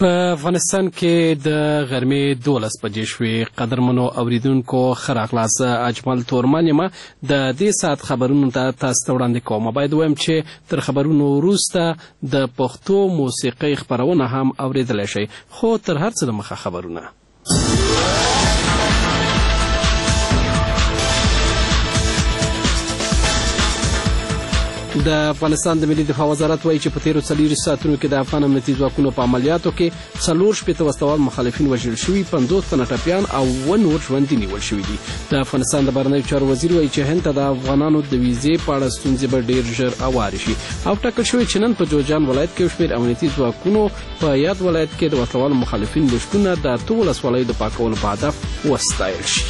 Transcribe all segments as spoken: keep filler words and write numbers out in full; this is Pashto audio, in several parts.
په افغانستان کې د غرمې دولس بجې شوې. قدرمنو اوریدونکو ښه راغلاست. اجمل تورمان یم. د دې ساعت خبرونو ته تاسو ته وړاندې کوم. باید ووایم چې تر خبرونو وروسته د پښتو موسیقۍ خپرونه هم اوریدلی شئ، خو تر هر څه دمخه خبرونه. د افغانستان د ملي دفاع وزارت وایي چې په تیرو څلوېښتو ساعتونو کې د افغان امنیتي ځواکونو په عملیاتو کې څلور شپېته وسلوال مخالفین وژل شوي، پنځوس تنه ټپیان او اووه نور ژوندي نیول شوي دي. د افغانستان د بهرنیو چارو وزیر وایي چې هند ته د افغانانو د ویزې په اړه ستونزې به ډېر ژر هوارې شي، او ټاکل شوی چې نن په جوزجان ولایت کې یو شمېر امنیتي ځواکونو په یاد ولایت کې د وسلوالو مخالفین لښتونه د اتو ولسوالیو د پاکولو په هدف وستایل شي.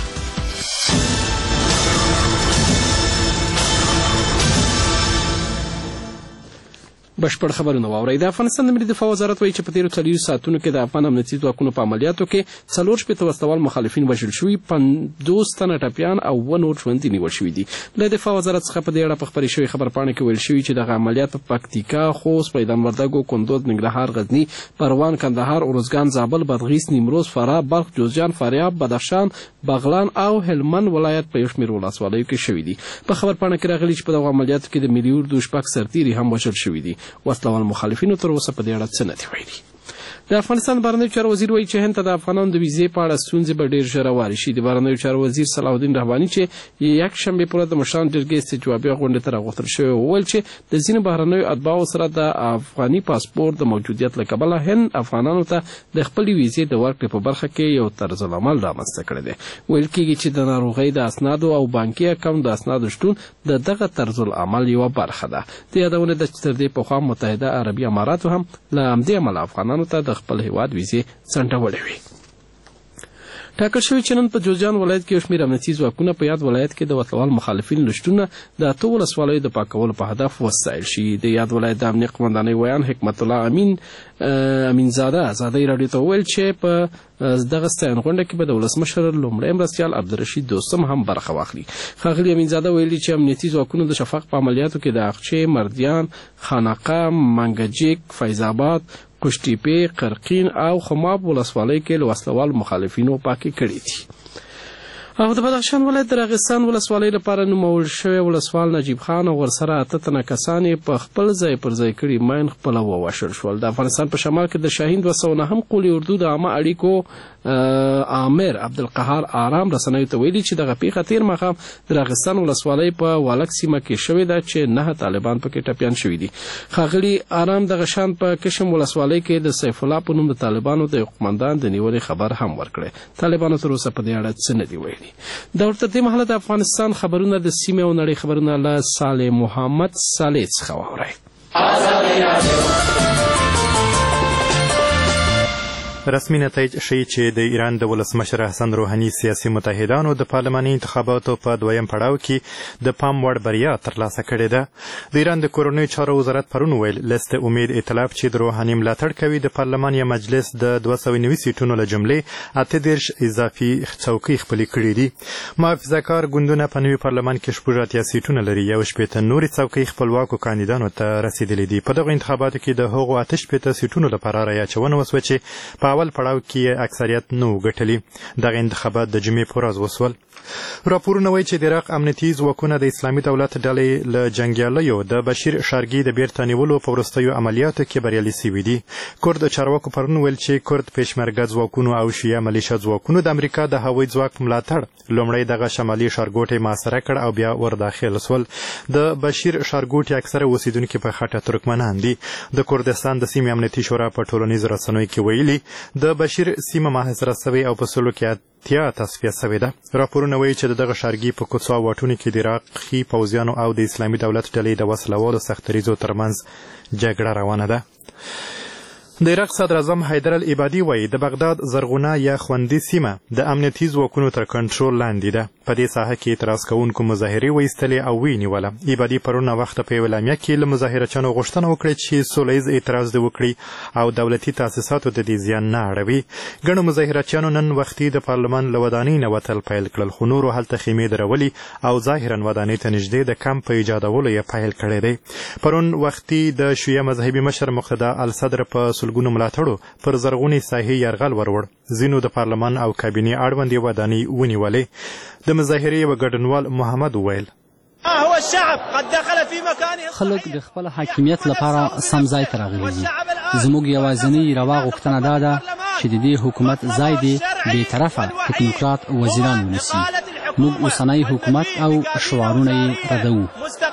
بشپړ خبرونه واورئ. د افغانستان د ملي دفاع وزارت وایي چې په تیرو څلوېښتو ساعتونو کې د افغان امنیتي ځواکونو په عملیاتو کې څلور شپېته وسلوال مخالفین وژل شوي، پنځوس تنه ټپیان او اووه نور ژوندي نیول شوي دي. له دفاع وزارت څخه په دې اړه په خپرې شوې خبرپاڼه کې ویل شوي چې دغه عملیات په پکتیکا، خوست، میدان وردګو، کندوز، ننګرهار، غزني، پروان، کندهار، ارزګان، زابل، بادغیس، نیمروز، فراه، بلخ، جوزجان، فاریاب، بدخشان، بغلان او هلمند ولایت په یو شمېر ولسوالیو کې شوي دي. په خبرپاڼه کې راغلي چې په دغو عملیاتو کې د ملي اردو شپږ سرتیري هم وژل شوي دي. وسلوال مخالفینو تر اوسه په دې اړه څه نه دي ویلي. د افغانستان بهرنیو چارو وزیر وایي چې هند ته د افغانانو د ویزې په اړه ستونزې به ډېر ژر هوارې شي. د بهرنیو چارو وزیر صلاح الدین رحباني چې یکشنبې په ورځ د مشرانو جرګې استجوابي غونډې ته راغوښتل شوی، وویل چې د ځینو بهرنیو اتباعو سره د افغاني پاسپورت د موجودیت له کبله هند افغانانو ته د خپلې ویزې د ورکړې په برخه کې یو طرزالعمل رامنځته کړی دی. ویل کېږي چې د ناروغۍ د اسنادو او بانکي اکاونټ د اسنادو شتون د دغه طرزالعمل یوه برخه ده. د یادونه ده چې تر دې پخوا متحده عربي اماراتو هم له همدې امله افغانانو ته د خپل هیواد ویزې ځنډولې وي. ټاکل شوي چې نن په جوزجان ولایت کې یو شمېر امنیتي ځواکونه په یاد ولایت کې د وسلوال مخالفین لښتونه د اتو ولسوالیو د پاکولو په هدف وستایل شي. د یاد ولایت د امنیه قمندانۍ ویان حکمت الله امین امینزاده ازادۍ راډیو ته وویل چې په دغه ستاین غونډه کې به د ولسمشر لومړی مرستیال عبدالرشید دوستم هم برخه واخلي. ښاغلي امینزاده ویلي چې امنیتي ځواکونو د شفق په عملیاتو کې د اقچې، مردیان، خانقه، منګجیک، فیض آباد، قشتیپې، قرقین او خماب ولسوالۍ کې له وسلوال مخالفینو پاکې کړي دي. او د بدخشان ولایت د راغستان ولسوالۍ لپاره نومول شوی ولسوال نجیب خان او ورسره اته تنه کسان یې په خپل ځای پر ځای کړي ماین خپله ووژل شول. د افغانستان په شمال کې د شاهین دوه سوه نهم قول اردو د عامه اړیکو عامر عبدالقهار آرام رسنیو ته ویلي چې دغه پیښه تېر ماښام د راغستان ولسوالۍ په والک سیمه کې شوې ده چې نهه طالبان پکې ټپیان شوي دي. ښاغلي آرام دغه شان په کشم ولسوالۍ کې د سیف الله په نوم د طالبانو د یو قمندان د نیولې خبر هم ورکړی. طالبانو تر اوسه په دې اړه څه نه دي ویلي. د ورته دې مهاله د افغانستان خبرونه د سیمې او نړۍ خبرونه له صالح محمد صالح څخه واورئ. رسمي نتایج ښیي چې د ایران د ولسمشر حسن روحاني سیاسي متحدانو د پارلماني انتخاباتو په دویم پړاو کې د پام وړ بریا ترلاسه کړې ده. د ایران د کورنیو چارو وزارت پرون ویل لست امید ائتلاف چې د روحاني ملاتړ کوي د پارلمان یا مجلس د دوه سوه نوي سیټونو له جملې اته دېرش اضافي څوکۍ خپلې کړي دي. محافظه کار ګوندونه په نوي پارلمان کې شپږ اتیا سیټونه لري، یو شپېته نورې څوکۍ خپلواکو کاندیدانو ته رسېدلې دي. په دغو انتخاباتو کې د هغو اته شپېته سیټونو لپاره رایه اچونه وسوه چې په اول پړاو کې اکثریت نه و ګټلي. دغه انتخابات د جمعې په ورځ وسول. راپورونه وایي چې د عراق امنیتي ځواکونه د اسلامي دولت ډلې له جنګیالیو د بشیر شارګي د بیرته نیولو په وروستیو عملیاتو کې بریالي سوي دي. کورد چارواکو پرون ویل چې کورد پېشمرګه ځواکونو او شیعه ملیشه ځواکونو د امریکا د هوایي ځواک په ملاتړ لومړی دغه شمالي ښارګوټی محاصره کړ او بیا ورداخل سول. د بشیر ښارګوټي اکثره اوسیدونکي په خټه ترکمنان دي. د کردستان د سیمې امنیتي شورا په ټولنیزو رسنیو کې ویلي د بشیر سیمه محاصره سوې او په سلو کې اتیا تصفیه سوې ده. راپورونه وایي چې د دغه ښارګي په کوڅو او واټونو کې د عراقي پوځیانو او د اسلامي دولت ډلې د وسله والو سختدریځو ترمنځ جګړه روانه ده. د عراق صدر اعظم حیدر العبادي وایي د بغداد زرغونه یا خوندي سیمه د امنیتي ځواکونو تر کنټرول لاندې ده. په دې ساحه کې اعتراض کوونکو مظاهرې وایستلې او ویې نیوله. عبادي پرون وخته په یوه اعلامیه کې له مظاهرچیانو غوښتنه وکړه چې سوله ییز اعتراض دې وکړي او دولتي تاسیساتو ته دې زیان نه اړوي. ګڼو مظاهرچیانو نن وختي د پارلمان له ودانۍ نه وتل پیل کړل، خو نورو هلته خیمې درولي او ظاهرا ودانۍ ته نږدې د کمپ په ایجادولو یې پیل کړی دی. پرون وختي د شیعه مذهبي مشر مقتدا الصدر په سلګونو ملاتړو پر زرغونې ساحې یرغل وروړ. ځینو د پارلمان او کابینې اړوندې ودانۍ ونیولې. د مظاهرې یوه ګډونوال محمد وویل خلک د خپل حاکمیت لپاره سم ځای ته راغلي دي. زموږ یوازینۍ روا غوښتنه دا ده چې د دې حکومت ځای دې بې طرفه ټکنوکرات وزیران ونیسي. موږ اوسنی حکومت او شعارونه یې ردوو.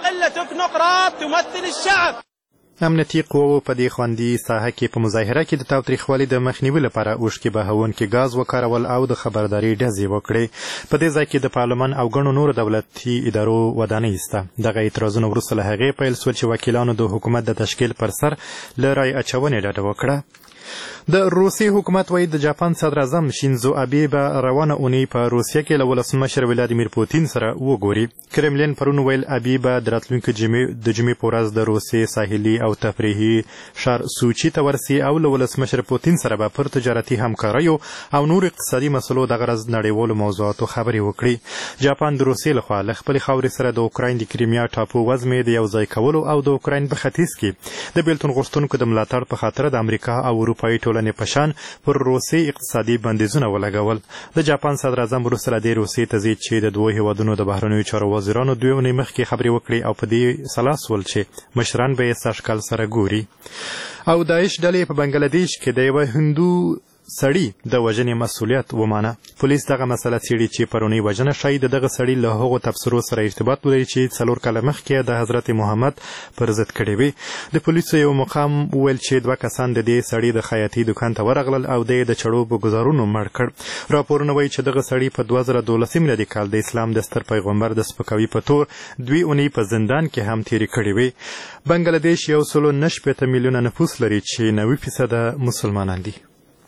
امنیتي قواو په دې خوندي ساحه کې په مظاهره کې د تاوتریخوالي د مخنیوي لپاره اوښکې بهونکي ګاز وکارول او د خبرداري ډزې وکړې. په دې ځای کې د پارلمان او ګڼو نورو دولتي ادارو ودانۍ سته. دغه اعتراضونه وروسته له هغې پیل سول چې وکیلانو د حکومت د تشکیل پر سر له رای اچونې ډډه وکړه. د روسیې حکومت وایي د جاپان صدراعظم شینزو ابي به روانه اونۍ په روسیه کې له ولسمشر ولادیمیر پوتین سره وګوري. کرملین پرون ویل ابي به د راتلونکي د جمعې په ورځ د روسیې ساحلي او تفریحي ښار سوچي ته ورسي او له ولسمشر پوتین سره به پر تجارتي همکاریو او نور اقتصادي مسلو د غرض نړیوالو موضوعاتو خبرې وکړي. جاپان د روسیې لخوا له خپلې خاورې سره د اوکراین د کریمیا ټاپو وزمې د یو ځای کولو او د اوکراین په ختیځ کې د بیلتون غوښتونکو د ملاتړ په خاطر د امریکا او اروپایي ټولنې په شان پر روسیې اقتصادي بندیزونه ولګول. د جاپان صدراعظم وروسته له دې روسیې ته ځي چې د دوو هیوادونو د بهرنیو چارو وزیرانو دوې اونۍ مخکې خبرې وکړي او په دې سلا سول چې مشران به یې سږکال سره ګوري. او داعش ډلې په بنګلادیش کې د یوه هندو سړي د وژنې مسؤلیت ومانه. پولیس دغه مسله څېړي چې پرونۍ وژنه ښایي د دغه سړي له هغو تبصرو سره ارتباط ولري چې څلور کاله مخکې د حضرت محمد پر ضد کړې وې. د پولیسو یو مقام وویل چې دوه کسان د دې سړي د خیاطۍ دکان ته ورغلل او د یې د چړو په ګزارونو مړ کړ. راپورونه وایي چې دغه سړي په دوه زره دولسم میلادي کال د اسلام د ستر پیغمبر د سپکاوي په تور دوې اونۍ په زندان کې هم تېرې کړې وې. بنګلادیش یو سلو نه شپېته میلیونه نفوس لري چې نوي فیصده مسلمانان دي.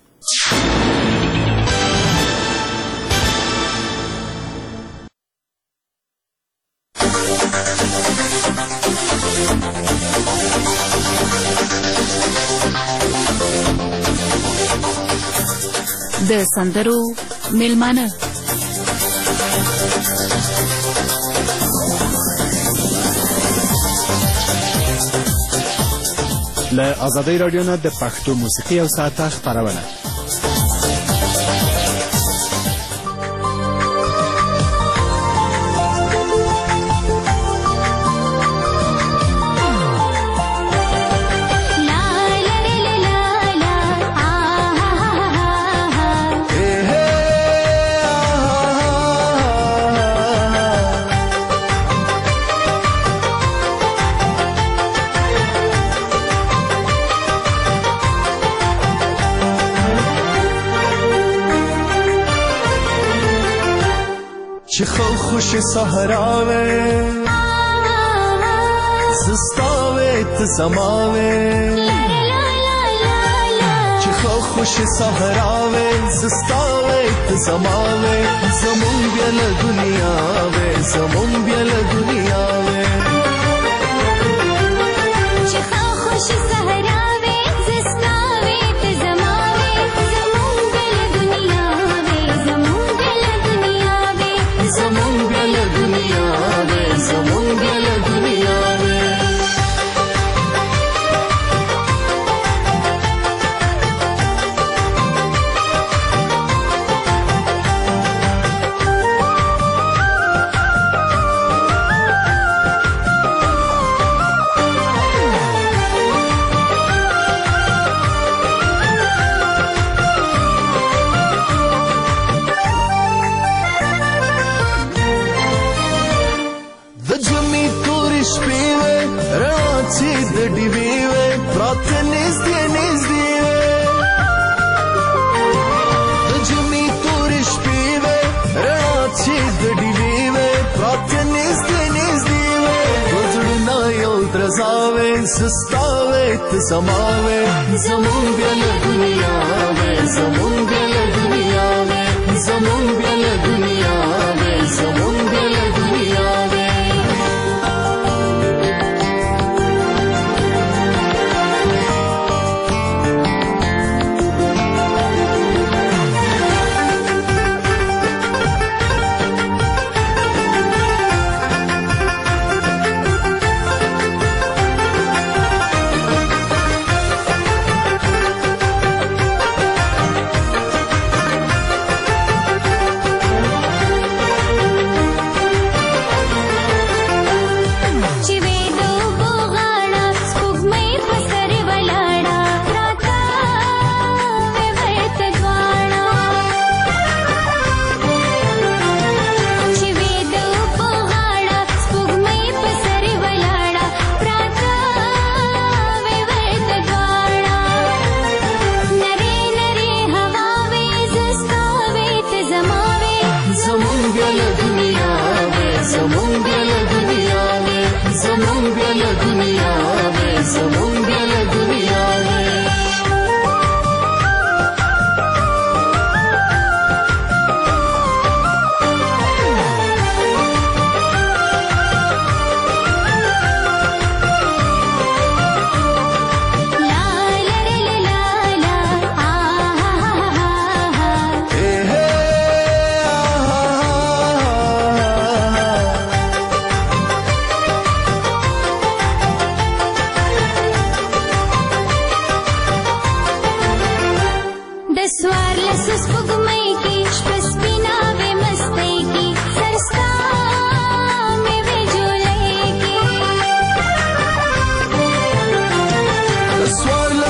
د سندرو میلمانه له ازادۍ راډیو نه د پښتو موسیقي یو ساعته خپرونه. چه خوش صحراوه زستاوه تسماوه چه خوش صحراوه زستاوه تسماوه زمون بیل دنیاوه زمون بیل دنیاوه چه خوش صحراوه زستاوه تسماوه زمون بیل دنیاوه زمون بیل دنیاوه زمون بیل دنیاوه زمون بیل دنیاوه زماوه زمون بیل دنیاوه زمون بیل دنیاوه زمون بیل دنیاوه زمون بیل دنیاوه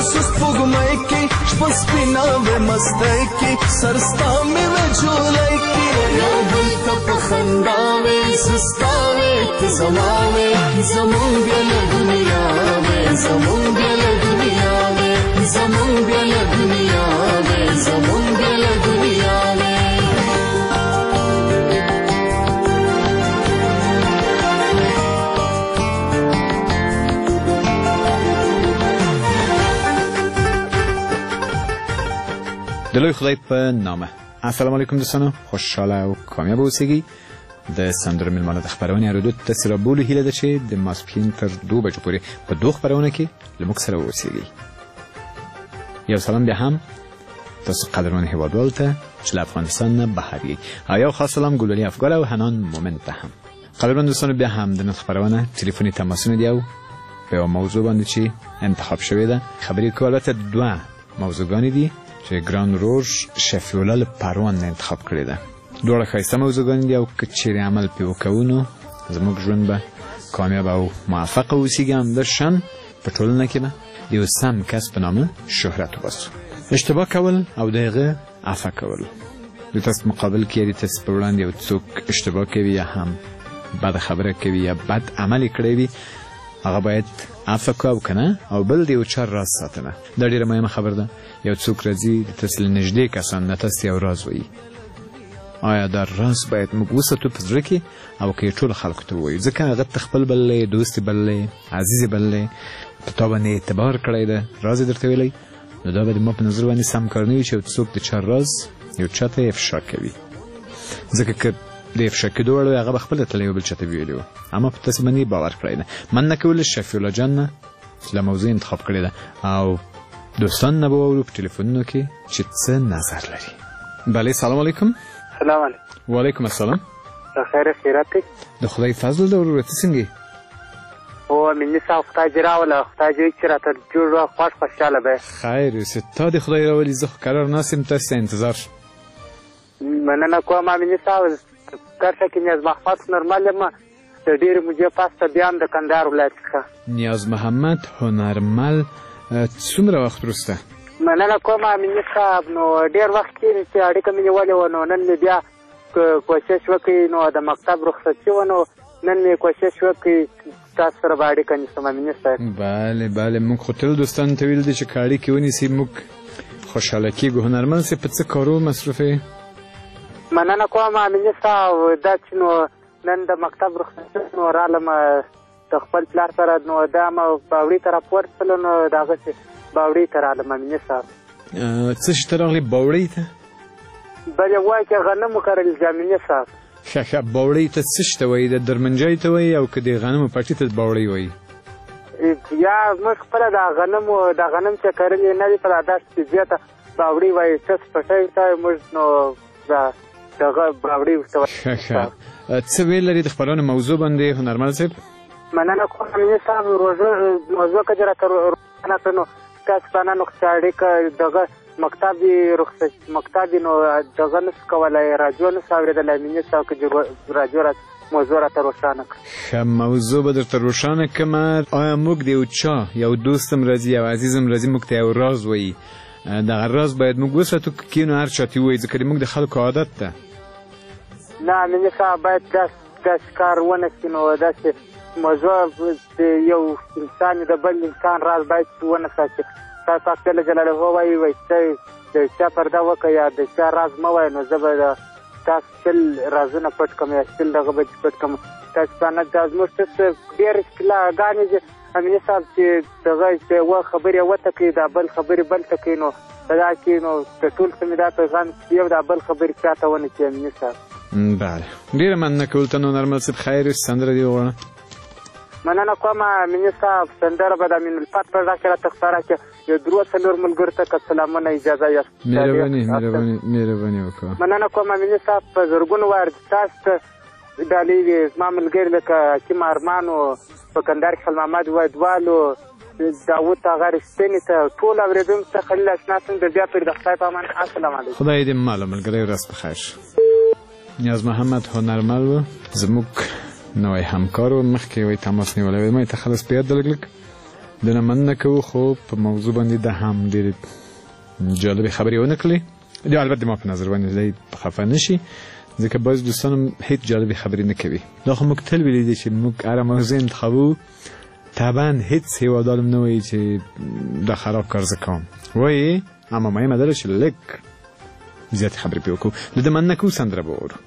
سپوږمۍ کې شپه سپینه وې مستۍ کې سرستا مې وې جولۍ کې یو بل ته په خندا وې سستا وې ته زما وې زمونږ بیا له دنیا وې زمونږ بیا له دنیا وې زمونږ بیا له دنیا وې زمونږ بیا له دنیا وې د لوی خدای په نامه. السلام علیکم دوستانو، خوشحاله او کامیاب اوسئ. د سندرو میلمانه د خپرونې اورېدو ته تاسې رابولو هیله ده چې د ماسپښین تر دوه بجو پورې په دوه خپرونه کې له موږ سره واوسئ. یو سلام بیا هم تاسو قدرمن هیوادوالو ته چې له افغانستان نه بهر یئ، او یو خاص سلام ګلالي افګار او حنان مومن ته هم. قدرمن دوستانو، بیا هم د نن خپرونه تلیفوني تماسونه دي او په یوه موضوع باندې چې انتخاب شوې ده خبرې کوو. البته دوه موضوعګانې دي چې ګران روژ شفیع الله پروان نه انتخاب کړې ده. دواړه ښایسته موضوعګانې دي او که چیرې عمل پرې وکوو نو زموږ ژوند به کامیاب او موفقه اوسیږي. همداشان په ټولنه کې به د یو سم کس په نامه شهرت وباسو. اشتباه کول او د هغه عفه کول. د تاسو مقابل کې د تاسو په وړاندې یو څوک اشتباه کوي یا هم بد خبره کوي یا بد عمل کړی وي، هغه باید عفه کو او کنه او بل دی او چار راز ساتنه. دا ډیره مهمه خبره ده. یو څوک راځي د تاسو له نږدې کسان نه تاسو یو راز وایي، آیا دا راز باید موږ وساتو په زړه کې او که ټول خلکو ته ووایو، ځکه هغه ته خپل بللی، دوست بللی، عزیز بللی، په تا باندې اعتبار کړی ده، راز یې درته ویلی، نو دا به د ما په نظر باندې سم کار نه وي چې یو څوک د چا راز یو چا ته افشا کوي. ځکه که د افشا کېدو وړ وی هغه به خپله تله یو بل چا ته ویلي وو، اما په تاسې باندې باور کړی ده. مننه کول شفیع الله جان نه له موضوع انتخاب کړې ده او دوستان نه به واورو په ټلیفونونو کې چې څه نظر لري. بله، سلام علیکم. سلام علیکم. وعلیکم السلام. د خیر خیرات دی. د خدای فضل ده ورور، ته څنګه یې؟ او مینې صاحب خدای دې راوله، خدای دې چې راته جوړ وه، خوښ خوشحاله به یې. خیر اوسې، تا دې خدای راولي، زه خو قرار ناست یم، تاسې ته انتظار شم. مننه کوم مینې صاحب. کرښه کې نیاز محمد نورمل یم، د ډېرې مودې پسته بیا هم د کندهار ولایت څخه. نیاز محمد هنرمل، څومره وخت وروسته؟ مننه کوم مینې صاحب. نو ډېر وخت کېږي چې اړیکه مې نیولې وه، نو نن مې بیا کوشش وکړي، نو د مکتب رخصتي وه، نو نن مې کوشش وکړي تاسو سره به اړیکه نیسم مینې صاحب. بله بله، موږ خو تل دوستانو ته ویل دي چې که اړیکې ونیسي موږ خوشحاله کېږو. هنرمل صاحب، په څه کارو مصروف یې؟ مننه کوم مینې صاحب. دا چې نو نن د مکتب رخصتي نو رالم د خپل پلار سره، نو دا م باوړي ته راپورتلو، نو د هغسې باوړي ته رالم مینې صاحب. څه شي ته راغلې باوړۍ ته؟ بلې وایي چې غنم وکرل مینې صاحب. ښه ښه، باوړۍ ته څه شي ته وایي؟ د درمنجای ته وایي او که د غنمو پټي ته باوړۍ وایي؟ یا موږ خپله د غنمو د غنم چې کرلې نه وي په داسې ځای ته باوړۍ وایي. څس پټی ته موږ نو د دغه باوړۍ ورته وایي. ښه ښه، څه ویل لري د خپرونې موضوع باندې هنرمل صاحب؟ مننه کوم مینې صاحب. روژه موضوع که دې راته روښانه کړه، نو تاسو پلانانو چې اړیکه دغه مکتب یې رخصت مکتب یې نو دغه نسو کولی، راجو نسو اورېدلی مینې صاحب. که راجو را موضوع راته روښانه کړه. ښه، موضوع به درته روښانه کړمه. آیا موږ د یو چا یو دوستم راځي یو عزیزم راځي موږ ته یو راز وایي، دغه راز باید موږ وساتو که کینو هر چا ته ووایي، ځکه د موږ د خلکو عادت ده. نه مینې صاحب، باید داسې کار ونه شي. نو داسې موضوع د یو انسان د بل انسان راز باید ونه ساتي. تاسو پاک جل جلاله وایي وایي چې د چا پرده وکړه یا د چا راز مه وایه، نو زه به د تاسو شل رازونه پټ کړم یا شل دغه به پټ کړم. تاسو پانه دا زموږ څه ډېرې اصطلاحګانې دي امینې صاحب چې دغه چې یوه خبرې وته کوي دا بل خبرې بل ته کوي، نو په دا کې نو د ټول څه مې دا پیغام چې یو دا بل خبرې چا ته ونه کړي امینې صاحب. بله، ډېره مننه کول ته نو هنرمل صاحب. خیر اوسې، سندره دې وغواړه. مننه کوم مینې صاحب. سندره به د امین الفت په غږ کې راته ښکاره کړي. یو درو څلور ملګرو ته که سلامونه اجازه یاست. مهرباني مهرباني مهرباني وکړه. مننه کوم مینې صاحب. په زرګونو وار تاسو ته ډالۍ وي زما ملګري لکه حکیم ارمان و په کندهار کې خل محمد وایدوال و داود هغه رښتینې ته ټول اورېدونکو ته خلیل اشنا څنګه د بیا پرې د خدای په امان. السلام علیکم. خدای دې ماله ملګری ورځ په خیر. نیاز محمد هنرمل و زموږ نوی همکار و مخکې وی تماس نیولی وی ما یې ته خلاص په یاد ده لږ لږ د نه مننه کوو، خو په موضوع باندې د هم ډېرې جالبې خبرې ونه کړې. یا البته ما په نظر باندې دی خفه نه شي، ځکه بعضې دوستان هم هېڅ جالبې خبرې نه کوي. دا خو موږ تل ویلي دي چې موږ هره موضوع انتخابو، طبعا هیڅ هیوادار هم نه وایي چې دا خراب کار زه کوم، وایي اما مهمه دا ده چې لږ زیاتې خبرې پرې وکړو. د ده مننه کوو، سندره به واورو.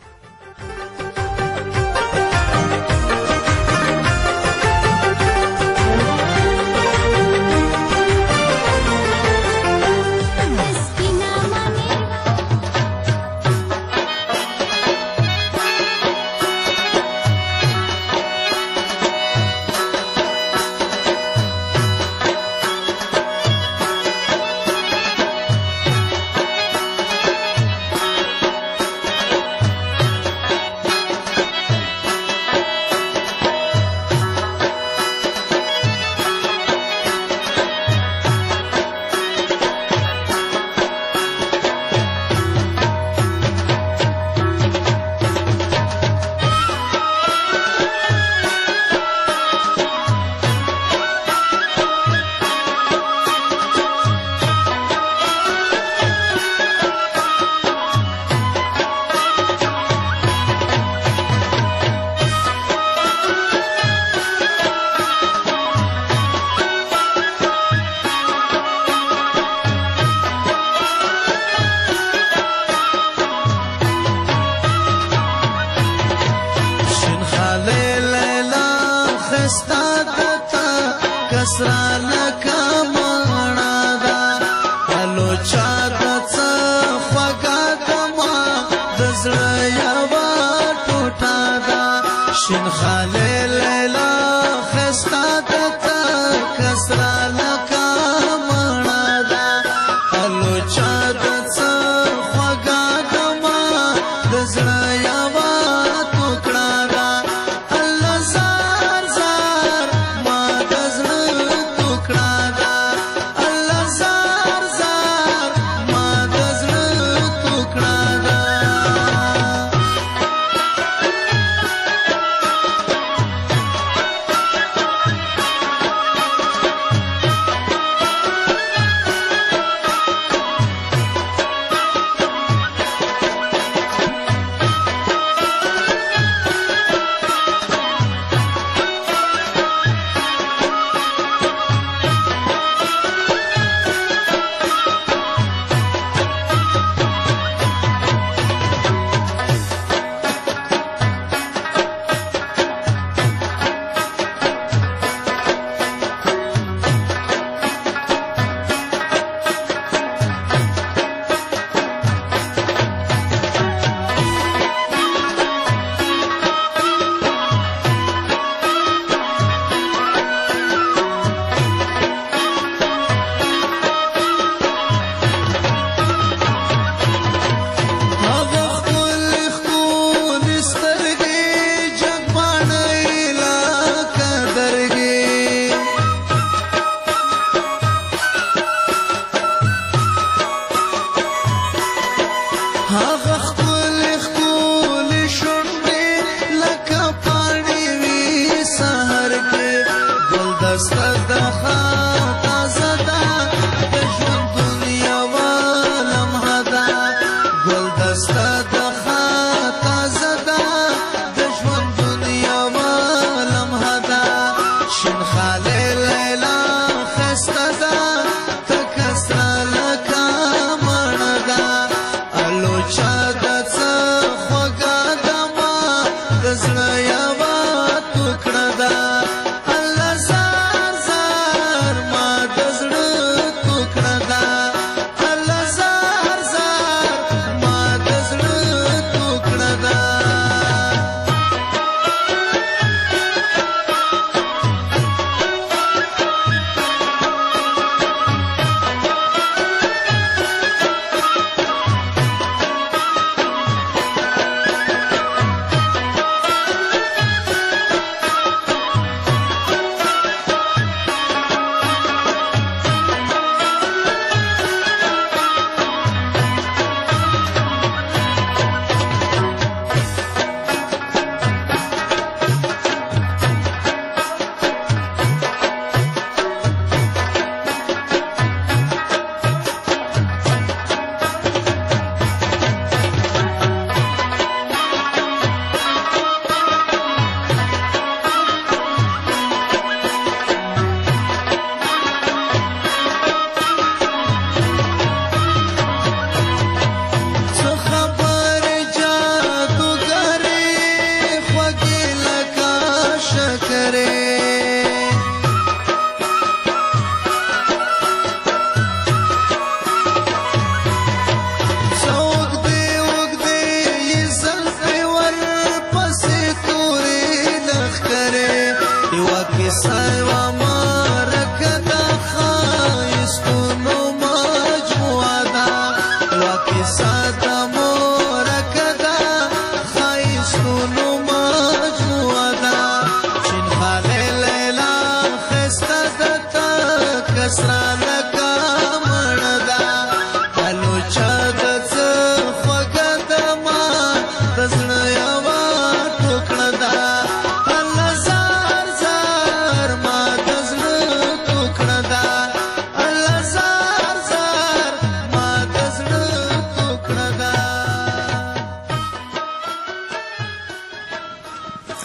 زړه یوه ټوکړه ده الله زار زار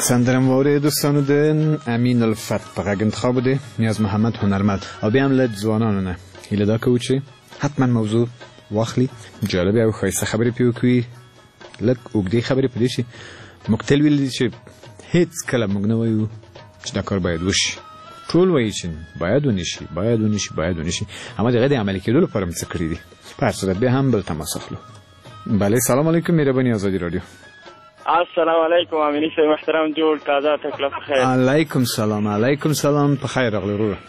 سندره مورد دوستانو د امین الفت په غږ انتخاب بوده نیاز محمد هنرمند او بیا هم له ځوانانو نه هیله دا کوو چې حتما موضوع واخلي جالبه او ښایسته خبرې پرې وکړي لږ اوږدې خبرې په دې شي موږ تل ویلي چې هېڅ کله موږ نه وایو چې دا کار باید وشي ټول وایي چې باید ونشي باید ونشي باید ونشي اما د هغې د عملي کېدو لپاره مو څه کړي دي په هر صورت بیا هم بل تماس اخلو بله سلام علیکم مهرباني ازادي رادیو السلام علیکم امینی صاحب محترم جوړ تازه تکلیف خیر علیکم سلام علیکم سلام په خیر راغلی وروره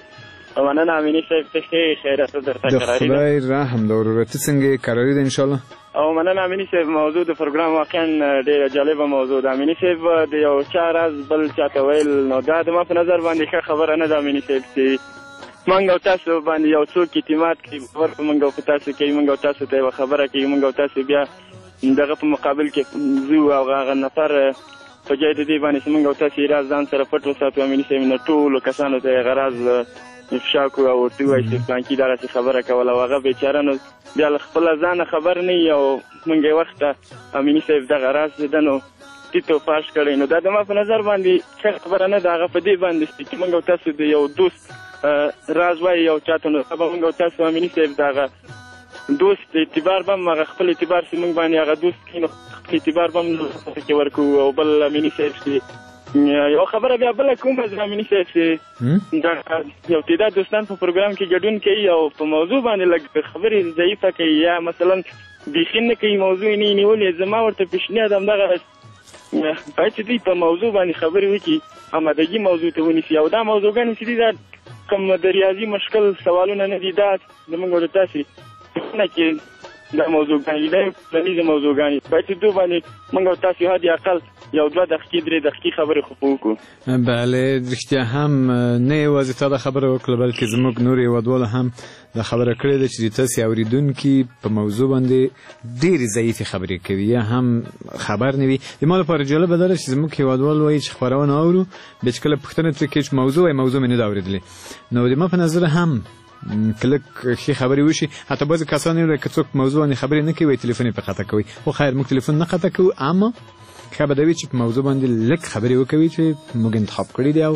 مننه امینی صاحب ته ښې خیرات درته د خدای رحم د وروره ته څنګه قراري ده انشاءالله او مننه امینی صاحب موضوع د پروګرام واقعا ډېره جالبه موضوع ده امینی صاحب د یو چا راز بل چاته ویل نو دا د ما په نظر باندې ښه خبره نه ده امینی صاحب چې موږ او تاسو باندې یو څوک اعتماد کوي باور په موږ او په تاسو کوي موږ او تاسو ته یوه خبره کوي موږ او تاسو بیا دغه په مقابل کې ځو او هغه نفر په ځای د دې باندې چې موږ او تاسو یې راز ځان سره پټ وساتو امیني صاحب نو ټولو کسانو ته یې هغه راز افشا کړو او ورته ووایي چې فلانکي دغسې خبره کوله او هغه بیچاره نو بیا له خپله ځانه خبر نه وي او موږ یې وخته امیني صاحب دغه راز چې ده نو ټیټ او فاش کړی نو دا د ما په نظر باندې ښه خبره نه ده هغه په دې باندې چې موږ او تاسو د یو دوست راز وایي یو چاته نو سبا موږ او تاسو امیني صاحب دغه دوست اعتبار به هم هغه خپل اعتبار چې موږ باندې هغه دوست کړي نو اعتبار به هم کې ورکوو او بل امیني صاحب چې یو خبره بیا بله کومه زه امیني صاحب چې یو تعداد دوستان په پروګرام کې ګډون کوي او په موضوع باندې لږ خبرې ضعیفه کوي یا مثلا بیخي نه کوي موضوع یې نه نیولې زما ورته پیشنهاد همدغه باید چې دوی په موضوع باندې خبرې وکړي آمادګي موضوع ته ونیسي او دا موضوعګانې چې دي دا کوم د ریاضي مشکل سوالونه نه دي دا زموږ او د تاسې نه کې دا موضوعګانې دا پلانیزه موضوعګانې باید چې دوی باندې موږ او تاسې حد اقل یو دوه دقیقې درې دقیقې خبرې خو وکړو بله رښتیا هم نه یوازې تا دا خبره وکړه بلکې زموږ نور هېوادوالو هم دا خبره کړې ده چې د تاسې اورېدونکي په موضوع باندې ډېرې ضعیفې خبرې کوي یا هم خبر نه وي د ما لپاره جالبه دا ده چې زموږ هېوادوال وایي چې خپرونه اورو بیا چې کله پوښتنه ترې کوي چې موضوع وایي موضوع مې نه ده اورېدلې نو د ما په نظر هم کله ښې خبرې وشي حتی بعضې کسان یې که څوک موضوع باندې خبرې نه کوي وایي تلیفون یې پرې قطع کوي خو خیر موږ تلیفون نه قطع کوو اما ښه به دا وي چې په موضوع باندې لږ خبرې وکوي چې موږ انتخاب کړي دي او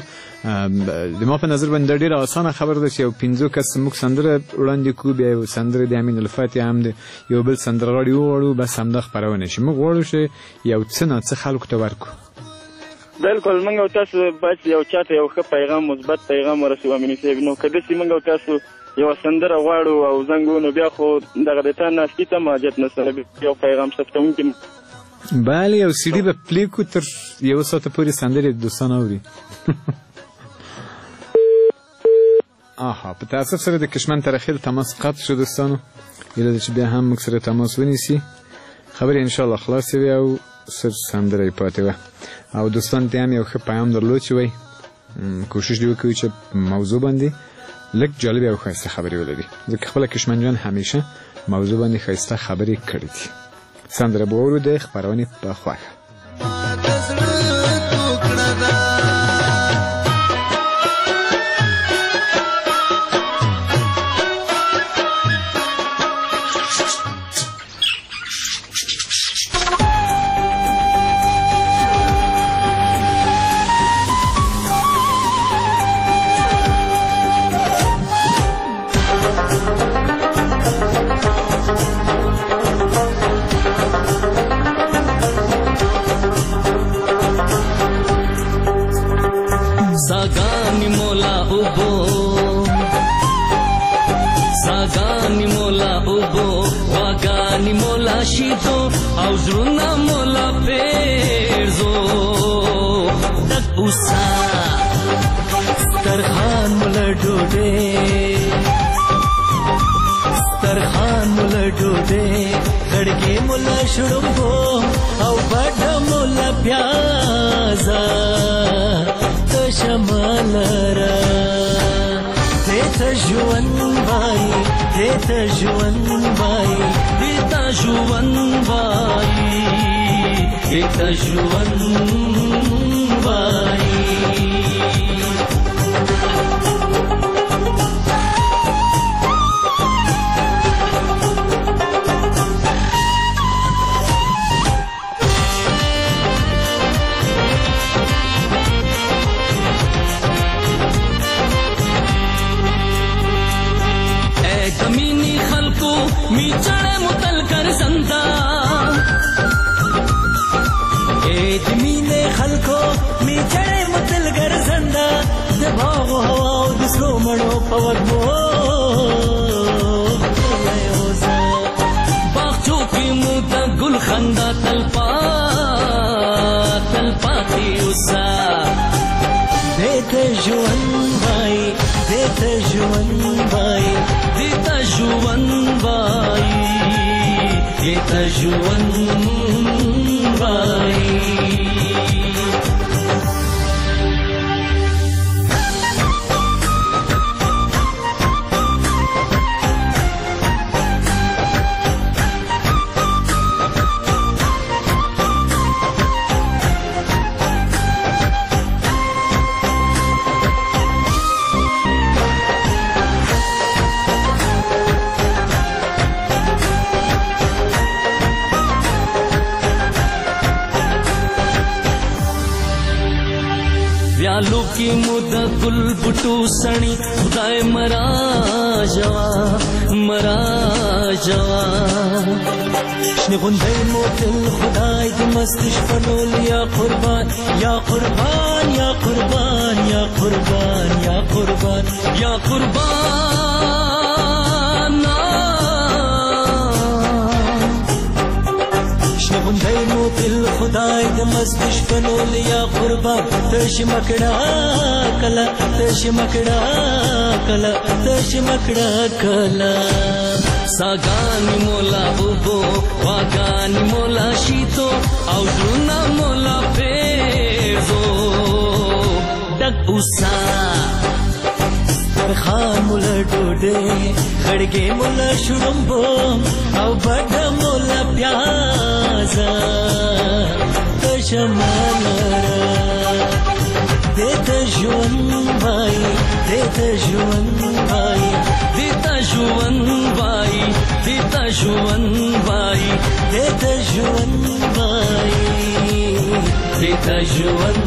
د ما په نظر باندې دا ډېره اسانه خبره ده چې یو پنځو کس موږ سندره وړاندې کړو بیا یو سندره د امین الفت هم د یو بل سندرغاړي وغواړو بس همدا خپرونه شي موږ غواړو چې یو څه نه څه خلکو ته ورکړو بلکل موږ او تاسو باید یو چا ته یو ښه پیغام مثبت پیغام ورسوو امیني صاحب نو که داسې موږ او تاسو یوه سندره غواړو او زنګ نو بیا خو دغه د تا ناستي ته حاجت نشته یو پیغام ثبتوونکي بله یو سیډي به پلی کړو تر یوه ساعته پورې سندرې دوستان اوري آها په تاسف سره د کشمن ترخیل تماس قطع شو دوستانو هیله ده چې بیا هم موږ سره تماس ونیسي خبرې انشاءالله خلاصې وي او سر سندره یې پاتې وه او دوستانو ته هم یو ښه پیام درلود چې وایي کوشش دې وکوي چې موضوع باندې لږ جالبې او ښایسته خبرې ولري ځکه خپله کشمن جان همیشه موضوع باندې ښایسته خبرې کړې دي سندره به واورو د خپرونې په خوښه Sagani mola ubo Sagani mola ubo Wagani mola shito Auzruna mola perzo Tak usa Starkhan mola dode Starkhan mola dode Khadge mola shurumbo Au bada mola pyaza شمالرا دیتا جوان بائی دیتا جوان بائی دیتا جوان بائی دیتا جوان بائی می چړې متل ګرځندا اې د مینې خلکو می چړې متل ګرځندا د باغ هوا او د سرو مړو په وګمو باغچو کې مو د ګل خندا تلپا تلپاتې اوسه دیتا ژوند بای دیتا ژوند بای دیتا ژوند بای دیتا ژوند بای ویالو کی مود گل بٹو سنی خدای مرا جوا مرا جوا شنی غندای موتل خدای دی مستش پنول یا قربان یا قربان یا قربان یا قربان یا قربان یا قربان شنی موتل خدای د مستش پنول یا قربان تش مکڑا کلا تش مکڑا کلا تش مکڑا کلا ساگانی مولا بوبو واگانی مولا شیتو او جونا مولا پیزو ڈک اوسا خان مولا ڈوڈے خڑگے مولا شرمبو او بڑا مولا پیازا تشمالا دیتا ژوند بای دیتا ژوند بای دیتا ژوند بای دیتا ژوند بای دیتا ژوند بای دیتا ژوند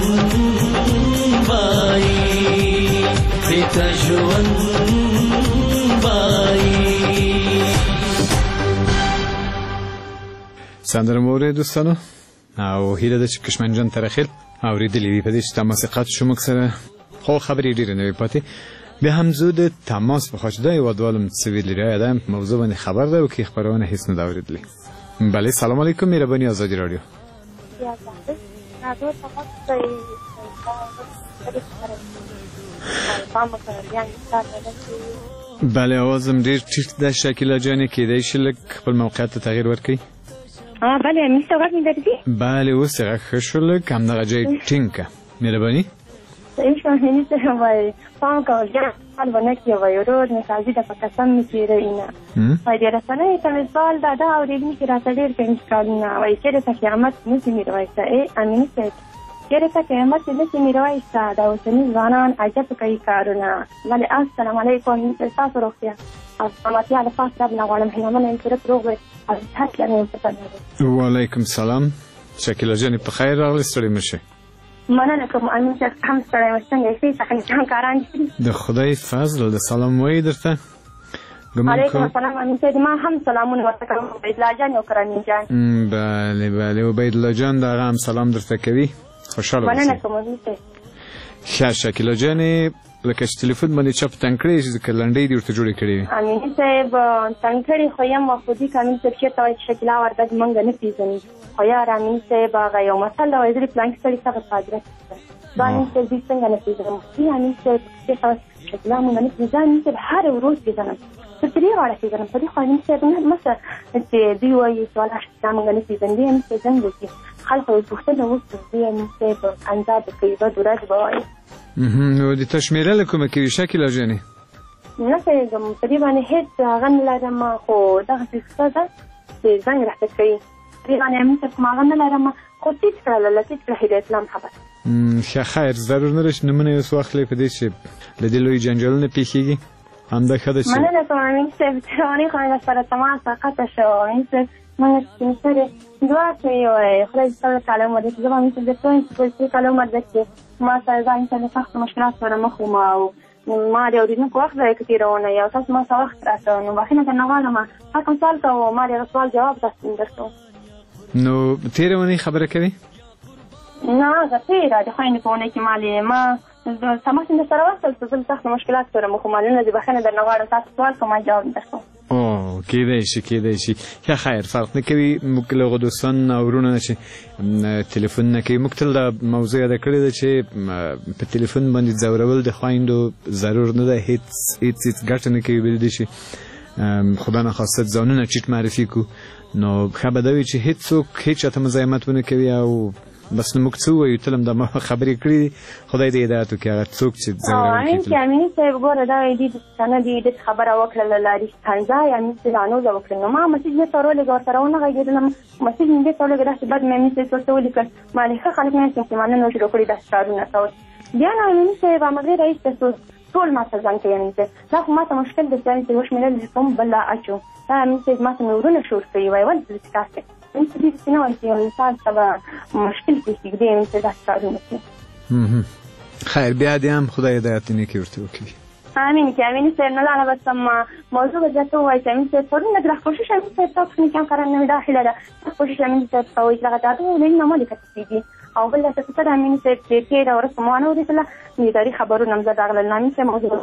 بای دیتا ژوند بای سندره مورد دوستانو او هیله ده چې کشمن جان ترخیل اوریدلې وي په دې چې تماسقات شو موږ سره خو خبرې ډېرې نه وي پاتې بیا هم زه د تماس په خواهش ده هېوادوالم څه ویلي رایم په موضوع باندې خبر ده او کې خپرونه هېڅ نه ده اورېدلې بله سلام علیکم مهرباني ازادي راډیو بله اوازم ډېر ټیټ ده شکیله جانې کیدای شي لږ خپل موقعیت ته تغییر ورکړئ بله میسته غږ مې درځي بله اوس یې غږ ښه شو لږ همدغه ځای ټینګ که مهرباني صحیح شو میسته وایي پام کوه جان سوال ونه کړي وایي ورور مې قاضي ده په قسم مې تېروي نه وایي د رسنیو ته مې سوال دا ده اورېدلي چې راته ډېر کوي انتقالونه وایي چېرې ته قیامت نه شي میرویسه ای امیني صاحب چېرې ته قیامت نه شي میرویسه دا اوسني ځوانان عجب کوي کارونه بلې السلام علیکم ستاسو روغتیا او سلامتیا له پاس رب نه غواړم هیلهمنه یم چې رب روغ وي او صحت لرئ وعلیکم سلام شکیله جانې په خیر راغلې ستړې مه شئ مننه کوم امین صاحب هم ستړی یم څنګه یې څنګه کاران دي د خدای فضل د سلام وایي درته علیکم السلام امین صاحب ما هم سلامونه ورته کوم عبیدالله جان او کرامین جان بله بله عبیدالله جان د هغه هم سلام درته کوي خوشحاله اوسئ مننه کوم امین صاحب ښه شکیله جانې لکه چې تلیفون باندې چا په تنګ کړی چې لنډۍ دې ورته جوړې کړې وي امین صاحب تنګ کړي خو یم خودي که امین صاحب چېرته وایي چې شکیله وردګ موږ نه پېژني خو یار امین صاحب هغه یو متل دی وایي زه د پلانکي سړي څخه په ادرس دا امین صاحب دوی څنګه نه پېژنم دوی امین صاحب چېرته وایي شکیله موږ نه پېژنم زه امین صاحب هره ورځ پېژنم زه درې غاړه پېژنم په دې خو امین صاحب نه مه چې دوی وایي چې والا شکیله موږ نه پېژني دوی امین صاحب زنګ وکړي خلکو یې پوښتنه وکړي دوی امین صاحب انځار به کوي بد ورځ به وایي نو د تشمیره له کومه کوي شکیله جانې نه پوهېږم په دې باندې هېڅ هغه نه لرم خو دغسې څه ده چې زنګ راته کوي په دې باندې امین صاحب کوم هغه نه لرم خو ټیټ کړه لاله ټیټ کړه هدایت اسلام خبر ښه خیر ضرور نه ده چې نومونه یې اوس واخلئ په دې چې له دې لوی جنجالونه پېښېږي همدا ښه ده چې مننه کوم امین صاحب رواني خو مې درسره تماسه قطع شو امین صاحب موږ سپین سرې دعا کوي وایي خدای دې ستا کاله عمر درکړي زه به امین صاحب درته وایم چې په دې کاله عمر درکړي ما سره ځان سره سختو مشکلاتو سره مخ وم او ما د اورېدونکو وخت ضایع تېروونه یا تاسو ما څه وخت راکړه نو بخښنه درنه غواړم هر کوم سوال کوم ما د هغه سوال جواب تاسو درکړو. نو تېره اونۍ خبره کوي؟ نه زه تېره د خویندې په اونۍ کې مالې ما سماس د سره وصل څه زه سخت مشکلات سره مخ مالونه د بخښنه درنه غواړم تاسو سوال کوم ما جواب درکړم. او کېدای شي کېدای شي ښه خیر فرق نه کوي موږ له هغو دوستان او وروڼو چې تلیفون نه کوي موږ تل دا موضوع یاده کړې ده چې په تلیفون باندې ځورول د خویندو ضرور نه ده هېڅ هېڅ هېڅ ګټه نه کوي ویلی شي خدا نخواسته ځانونه ټیټ معرفي کړو نو ښه به دا وي چې هېڅوک هېڅ چاته مزاحمت ونه کوي او بس نو موږ څه ووایو تل هم دا ما خبرې کړې دي خدای دې هدایت وکړي هغه څوک چې امین چې امیني صاحب ګوره دا دي که نه دي داسې خبره وکړله لارې ښکنځا یا امین صاحب انوزه وکړل نو ما مسیج بېرته ورولېږه ورسره ونه غږېدلم مسیج مې بېرته ورولېږه داسې بد مې امین صاحب ورته ولیکل مالې ښه خلک نه چې مننه شروع کړي داسې کارونه کول بیا نو امیني صاحب همغې رایسته ټول ما ته ځان کوي امین صاحب دا خو ما ته مشکل دی چې امین صاحب وشمېرل چې کوم بل لا اچو دا امین صاحب ما ته مې ورونه شور کوي وایي ولې داسې کار کوي امین صاحب داسې نه وایي چې یو انسان ته به مشکل پېښ کېږدي امین صاحب داسې کارونه کوي. خیر بیا دې هم خدای هدایت نیکي ورته وکړي. امین که امینی صاحب نه لاړه بس موضوع به زیاته ووایي چې امین صاحب پرون لږ کوشش امین صاحب تاسو نه کم قرار نوي دا هیله ده کوشش امین صاحب کوئ چې هغه ته ولې نه مو لیکل کېږي او بل څه څه د امین صاحب چې تېره ورځ مو نه اورېدله میداري خبرونه هم زه راغلل امین صاحب موضوع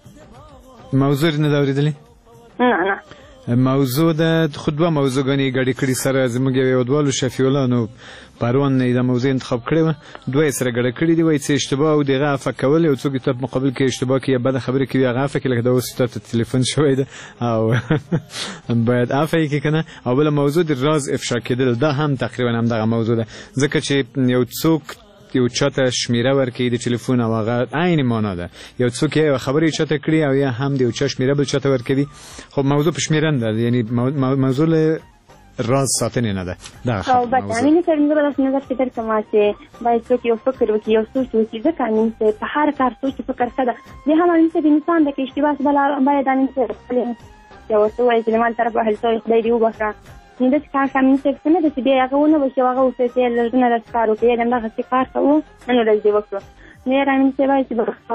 موضوع نه ده اورېدلې؟ نه نه موضوع ده خو دوه موضوعګانې ګډې کړي سره زموږ یو هیوادوالو شفیع الله نو پرون یې دا موضوع انتخاب کړې وه دوه یې سره ګډه کړي دي وایي چې اشتباه او د هغه عفه کول یو څوک ته په مقابل کې اشتباه کوي یا بده خبرې کوي هغه عفه کوي لکه دا اوس تا ته تلیفون شوی ده او باید عفه یې کړي که نه او بله موضوع د راز افشا کېدل دا هم تقریبا همدغه موضوع ده ځکه چې یو څوک یو چاته شمیره ورکوي د تلیفون او هغه عین معنا ده یو څوک یو خبرې چاته کړي او یا هم د یو چا شمیره بل چاته ورکوي خب موضوع په شمیرن ده یعنی موضوع له راز ساتنې نه ده دا خو بس امین صاحب موږ داسې نظر فکر کوم چې باید څوک یو فکر وکړي یو سوچ وکړي ځکه امین صاحب په هر کار سوچ فکر ښه ده بیا هم امین صاحب انسان ده که اشتباه باید امین صاحب یو څه وایي چې له مال طرف وهل شوی خدای دې وبخښه نو داسې کار امین صاحب څه نه ده چې بیا هغه ونه وشي او هغه وسوسې لږونه داسې کار وکړي یا همدغسې کار کوو نن ورځ دې وکړو نو یاره امین صاحب وایي چې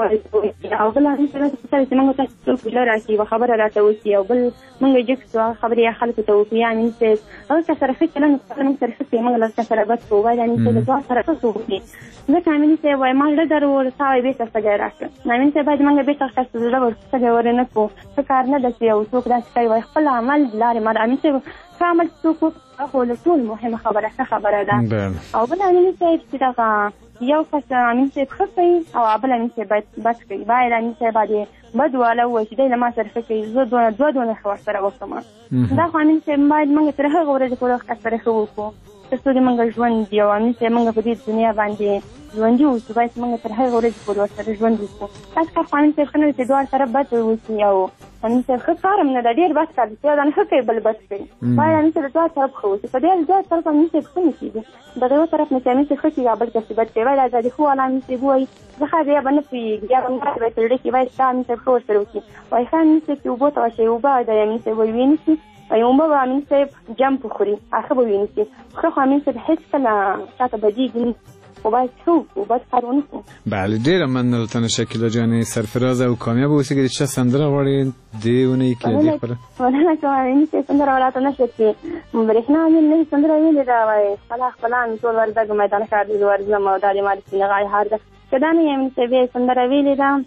بخښه او بل امین صاحب داسې چې موږ تاسو څوک زړه راشي یوه خبره راته وکړي او بل موږ جګ شو هغه خبرې یا خلکو ته وکړو یا امین صاحب هغه چا سره ښه چلند وکړه موږ سره ښه کوي موږ له چا سره بد کوو باید امین صاحب د ځوان سره ښه څه وکړي ځکه امین صاحب وایي ما زړه در ورسا وایي بېرته سګی راکړه نو امین صاحب باید موږ بېرته ستاسو زړه ورسګی ور نه کړو ښه کار نه ده چې یو څوک داسې کوي وایي خپل عمل لارې مر امین صاحب ښه عمل څوک وکړه خو له ټول مهمه خبره ښه خبره ده او بل امین صاحب چې دغه یو کس امین صاحب ښه کوي او بل امین صاحب باید بد کوي باید امین صاحب باید بد والا ووایي چې دی له ما سره ښه کوي زه دوه دوه دونه ښه ورسره وکړم دا خو امین صاحب باید موږ تر هغه ورځې پورې وخت سره ښه وکړو تر څو د موږ ژوند دی او امین صاحب موږ په دې دنیا باندې ژوندي اوسو باید موږ تر هغه ورځې پورې ورسره ژوند وکړو داسې کار خو امین صاحب ښه نه وي چې دواړه سره بد واوسي او امین صاحب ښه کار هم نه ده ډېر بد کار دی چې یو دانه ښه کوي بل بد کوي باید امین صاحب د دواړو طرف ښه اوسي په دې دواړو طرف امین صاحب ښه نه کېږي دغه یو طرف نه چې امین صاحب ښه کېږي او بل کس بد کوي باید ازادي خو والا امین صاحب ووایي زه ښه بیا به نه پوهېږي بیا به مې باید په زړه کښې باید ستا امین صاحب ښه ورسره وکړي وایي ښه امین صاحب چې اوبو ته واچوي اوبه د امین صاحب وایي وینیسي وایي اوبه به امین صاحب جمپ وخوري هغه به وینیسي ښه خو امین صاحب هېڅکله چا ته بدېږي نه خو باید ښه وکړو بد کار ونه کړو بله ډېره مننه له تنه شکیله جانې سرفراز او کامیاب اوسېږي د چا سندره غواړې دې اونۍ کې دې خپله مننه کوم امین صاحب سندره ولاته نه شته چې برېښنا امین نوې سندره ویلې ده وایي خپله خپله مې ټول وردګ میدان ښار دې ورځم او دا د مالې سینغای هار ده که دا نه امین صاحب یې سندره ویلې ده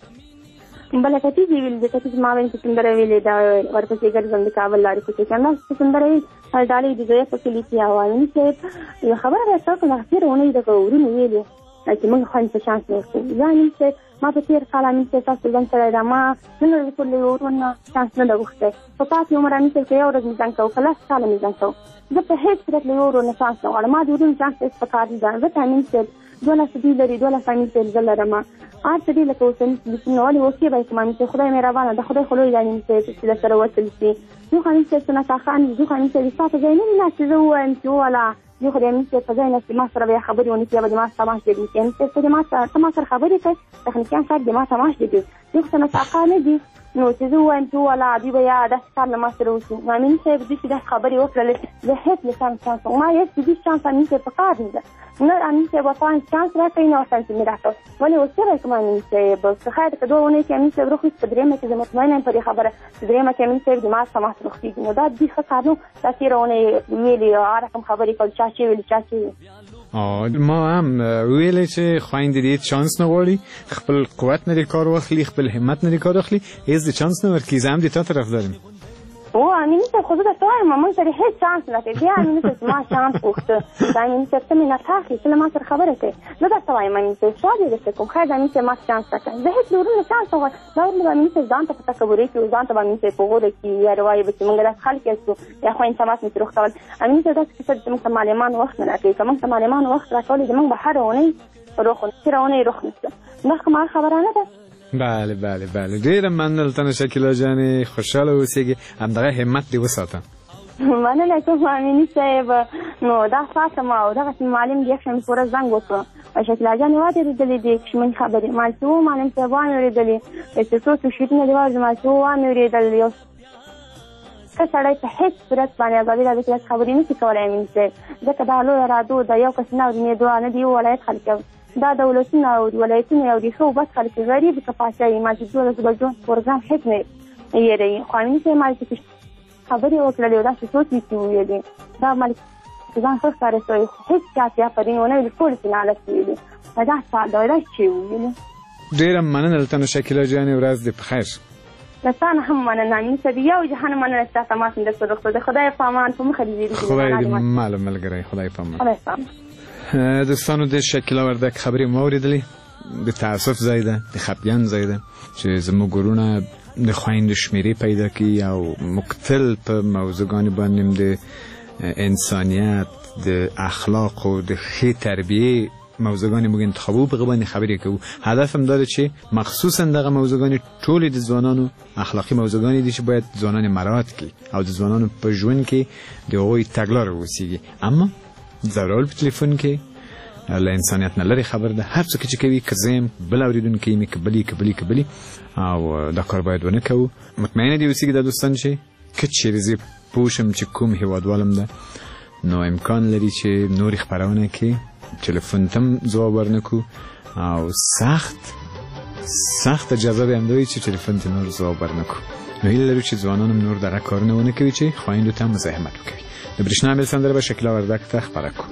بله کتیج یې ویلې ده کتیج ما ویل چې سندره ویلې ده ورپسې ګرځم د کابل لارې کوڅې کې همداسې سندره ویل ډالۍ د زویه په کلي کې او امین صاحب یوه خبره راته وکړه هغه تېره اونۍ دغه ورونه ویلې چې موږ خویندې ته چانس نه ورکوو زه امین صاحب ما په تېر کال امین صاحب تاسو ځان کړی ده ما نن ورځې پورې له یو ورور نه چانس نه ده غوښتی په پاتې عمر امین صاحب که یو ورځ مې ځان کوو که لس کاله مې ځان کوو زه په هېڅ صورت له یو ورور نه چانس نه غواړم ما د ورونو چانس هېڅ په کار نه ده ځکه امین صاحب دوه لسه دوی لري دوه لسه امین صاحب زه لرم هر څه دې لکه اوسني تلیفونونه ولې اوس یې به یې کوم امین صاحب خدای مهربانه ده خدای خو لوی ده امین صاحب چې درسره وصل شي زه خو امین صاحب څه نڅاخان زه خو امین صاحب ستا په ځای نه وي ناست چې زه ووایم چې وواله زه خو د امین صاحب په ځای ناست ما سره به یې خبرې ونه کړي یا به د ما څخه ماش جګ نه کړي امین صاحب ته د ما ته ما سره خبرې کوي تخنیکیان صاحب د ما ته ماش جګوي زه خو څه نڅاخان نه دي نو چې زه ووایم چې والا دوی به یا داسې کار له ما سره وشي. نو امیني صاحب دوی چې داسې خبرې وکړلې زه هېڅ له چانس چانس ما هېڅ د دې چانس امیني صاحب په کار نه ده. نه امیني صاحب ورته چانس راکوي نه ورته چې مې راکړ. ولې اوس څه راکړم امیني صاحب که خیر که دوه اونۍ کې امیني صاحب روغ په درېیمه کې زه مطمئنه یم په دې خبره چې درېیمه کې امیني صاحب دماغ ته ماته روغتېږي. نو دا د دې ښه کار نه و. دا تېره اونۍ ویلې هغه رقم خبرې کول چا چې ویلې چا چې ما هم ویلې چې خویندې دې چانس نه غواړي خپل قوت نه کار واخلي خپل همت نه کار واخلي هیڅ د چانس نه ورکړي. زه هم د تا طرفدار یم. او امیني صاحب خو زه درته وایم موږ سره هېڅ چانس نه راکوي. بیا امیني صاحب ما چانس غوښته دا امیني صاحب ته مې نه تاخلي ته له ما سره خبرې کوې. زه درته وایم امیني صاحب سوال یې درته کوم خیر د امیني صاحب ما چانس راکړه. زه هېڅ له ورونه چانس نه غواړم. دا ورونه به امیني صاحب ځان ته په تکبرۍ کړي ځان ته به امیني صاحب په غوره کړي یا روایې به چې موږ داسې خلک یاستو یا خویندې سماس مې چې روغ کول. امیني صاحب داسې کیسه چې موږ ته معلمان وخت نه راکوي. که موږ ته معلمان وخت راکولی چې موږ به هره اونۍ روغ تېره اونۍ روغ نشته. دا خو خبره نه ده. بله بله بله ډیره مننه تنه شکیلا جانې خوشحاله اوسېږي همدغه همت دې وساته. مننه کوم امیني صاحب. نو دا ساتم او دغسې معلم د یکشنبې په ورځ زنګ وکړه شکیلا جانې واورېدلې دې کشمین خبرې ما چې و معلم صاحب واورېدلې چې څو څو شیټونه دې واورېدل ما چې و واورېدل یو ښه سړی په هېڅ صورت باندې ازادي راډیو کې داسې خبرې نشي کولی امیني صاحب ځکه دا لویه راډیو ده یو کس نه اوري نه دوه نه دي یو ولایت خلک دا دولتونه او ولایتونه او ریښه او بس خلک غریب که پاچاهي ما چې دولس بجو پروګرام هېڅ نه هېروي. خو امیني صاحب ما چې خبرې وکړلې او داسې څو څیزې وویلې دا ما ځان ښه ښکاره شوی هېڅ چا چې آفرین ونه ویلې ټولې چې نالت ویلې دا څه دا دا چې وویلې. ډېره مننه تنه شکیلا جانې ورځ دې په خیر. له تا نه هم مننه امیني صاحب یو جهان مننه ستا تماس مې درته روغ د خدای په امان په مخه دې خدای دې معلوم ملګری خدای په امان. دوستانو د شکیلا وردک خبرې مو اورېدلې. د تاسف ځای ده د خفګان ځای ده چې زموږ ورونه د خویندو شمېرې پیدا کړي او موږ تل په موضوعګانو باندې د انسانیت د اخلاقو د ښې تربیې موضوعګانې موږ انتخابو په هغه باندې خبرې کوو. هدف هم دا ده چې مخصوصا دغه موضوعګانې ټولې د ځوانانو اخلاقي موضوعګانې دي چې باید ځوانان مراعات کړي او د ځوانانو په ژوند کې د هغوی تګلاره واوسېږي. اما ضرور په تلیفون کې له انسانیت نه لرې خبر ده. هر څوک چې کوي که زه یم بل اورېدونکی مې که بلي که بلي که بلي او دا کار باید ونه کوو. مطمئنه دې اوسېږي دا دوستان چې که چېرې زه پوه شم چې کوم هېوادوالم ده نو امکان لري چې نورې خپرونه کې تلیفون ته هم ځواب ورنکړو او سخت سخت اجازه به همدا وي چې تلیفون ته نور ځواب ورنکړو. نو هیله لرو چې ځوانان هم نور دغه کارونه ونه کوي چې خویندو ته مزاحمت وکوي. د برېښنا میل سندره به شکیلا وردک ته خپره کړو.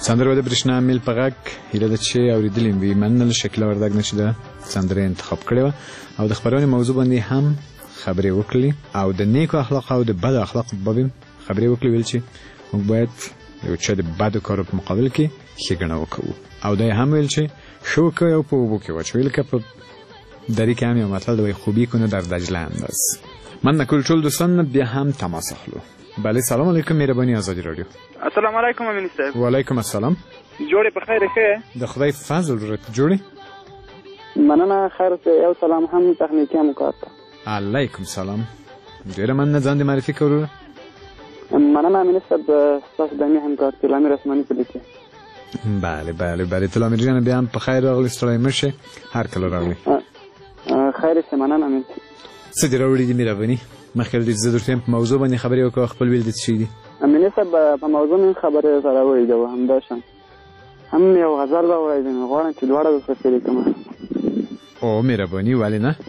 سندره د برېښنا میل په غږ هیله ده چې اورېدلې مې وي. مننه شکیلا وردګ نه چې د سندرې انتخاب کړې وه او د خپرونې موضوع باندې هم خبرې وکړلې او د نیکو اخلاقو او د بدو اخلاقو په باب خبرې وکړلې. ویل چې موږ باید یو چا د بدو کارو په مقابل کې ښېګڼه وکړو او دا یې هم ویل چې ښه وکړئ او په اوبو کې واچوئ لکه په دری کې هم یو متل دی خوبی کنه در دجله انداز. من کل ټول دوستان بیا هم تماس اخلو. بله سلام علیکم مهرباني آزادی رادیو. السلام علیکم امین صاحب. وعلیکم السلام. جوړې په خیر ښه؟ د خدای فضل ورته جوړې. مننه خیر یو سلام هم تخنیکی هم کار ته. علیکم سلام. ډیره مننه ځان دې معرفي کړو. مننه امین صاحب تاسو د مې همکار تلامیر اسماني په لیکه. بله بله بله تلامیر جان بیا هم په خیر راغلی ستړی مشه هر کله راغلی. خیر شه مننه امین. څه دې راوړي دي مهرباني؟ مخکې دې زه درته په موضوع باندې خبرې وکړم خپل ویل دې څه دي؟ امین صاحب په موضوع من خبرې سره وړي دا همدا شان هم یو غزل راوړی دی غواړم چې دواړه درته شریکم. او مهرباني ولې نه؟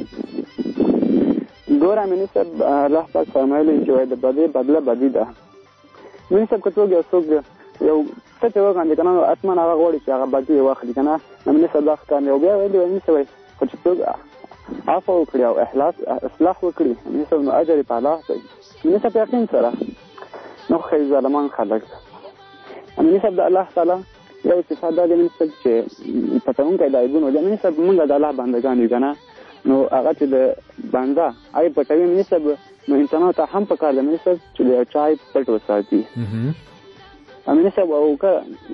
ګوره امین صاحب الله پاک فرمایلی چې وایي د بدۍ بدله بدي ده. امین صاحب که څوک یو څوک یو څه چې وکړي که نه حتما هغه غواړي چې هغه بدي یې واخلي که نه. امین صاحب دا ښکار یو بیا ویلي امین صاحب خو چې څوک عفو وکړي او اخلاص اصلاح وکړي امین صاحب نو اجر یې په الله دی. امین صاحب یقین سره نو خو ظالمان خلک امین صاحب د الله تعالی یو صفات دا دی امین صاحب چې پټونکی د عیبونو دی. امین صاحب موږ د الله بندګان یو که نه نو هغه چې د بنده عیب پټوي امین صاحب نو انسانانو ته هم پکار دی امین صاحب چې د یو چا عیب پټ وساتي. امین صاحب او که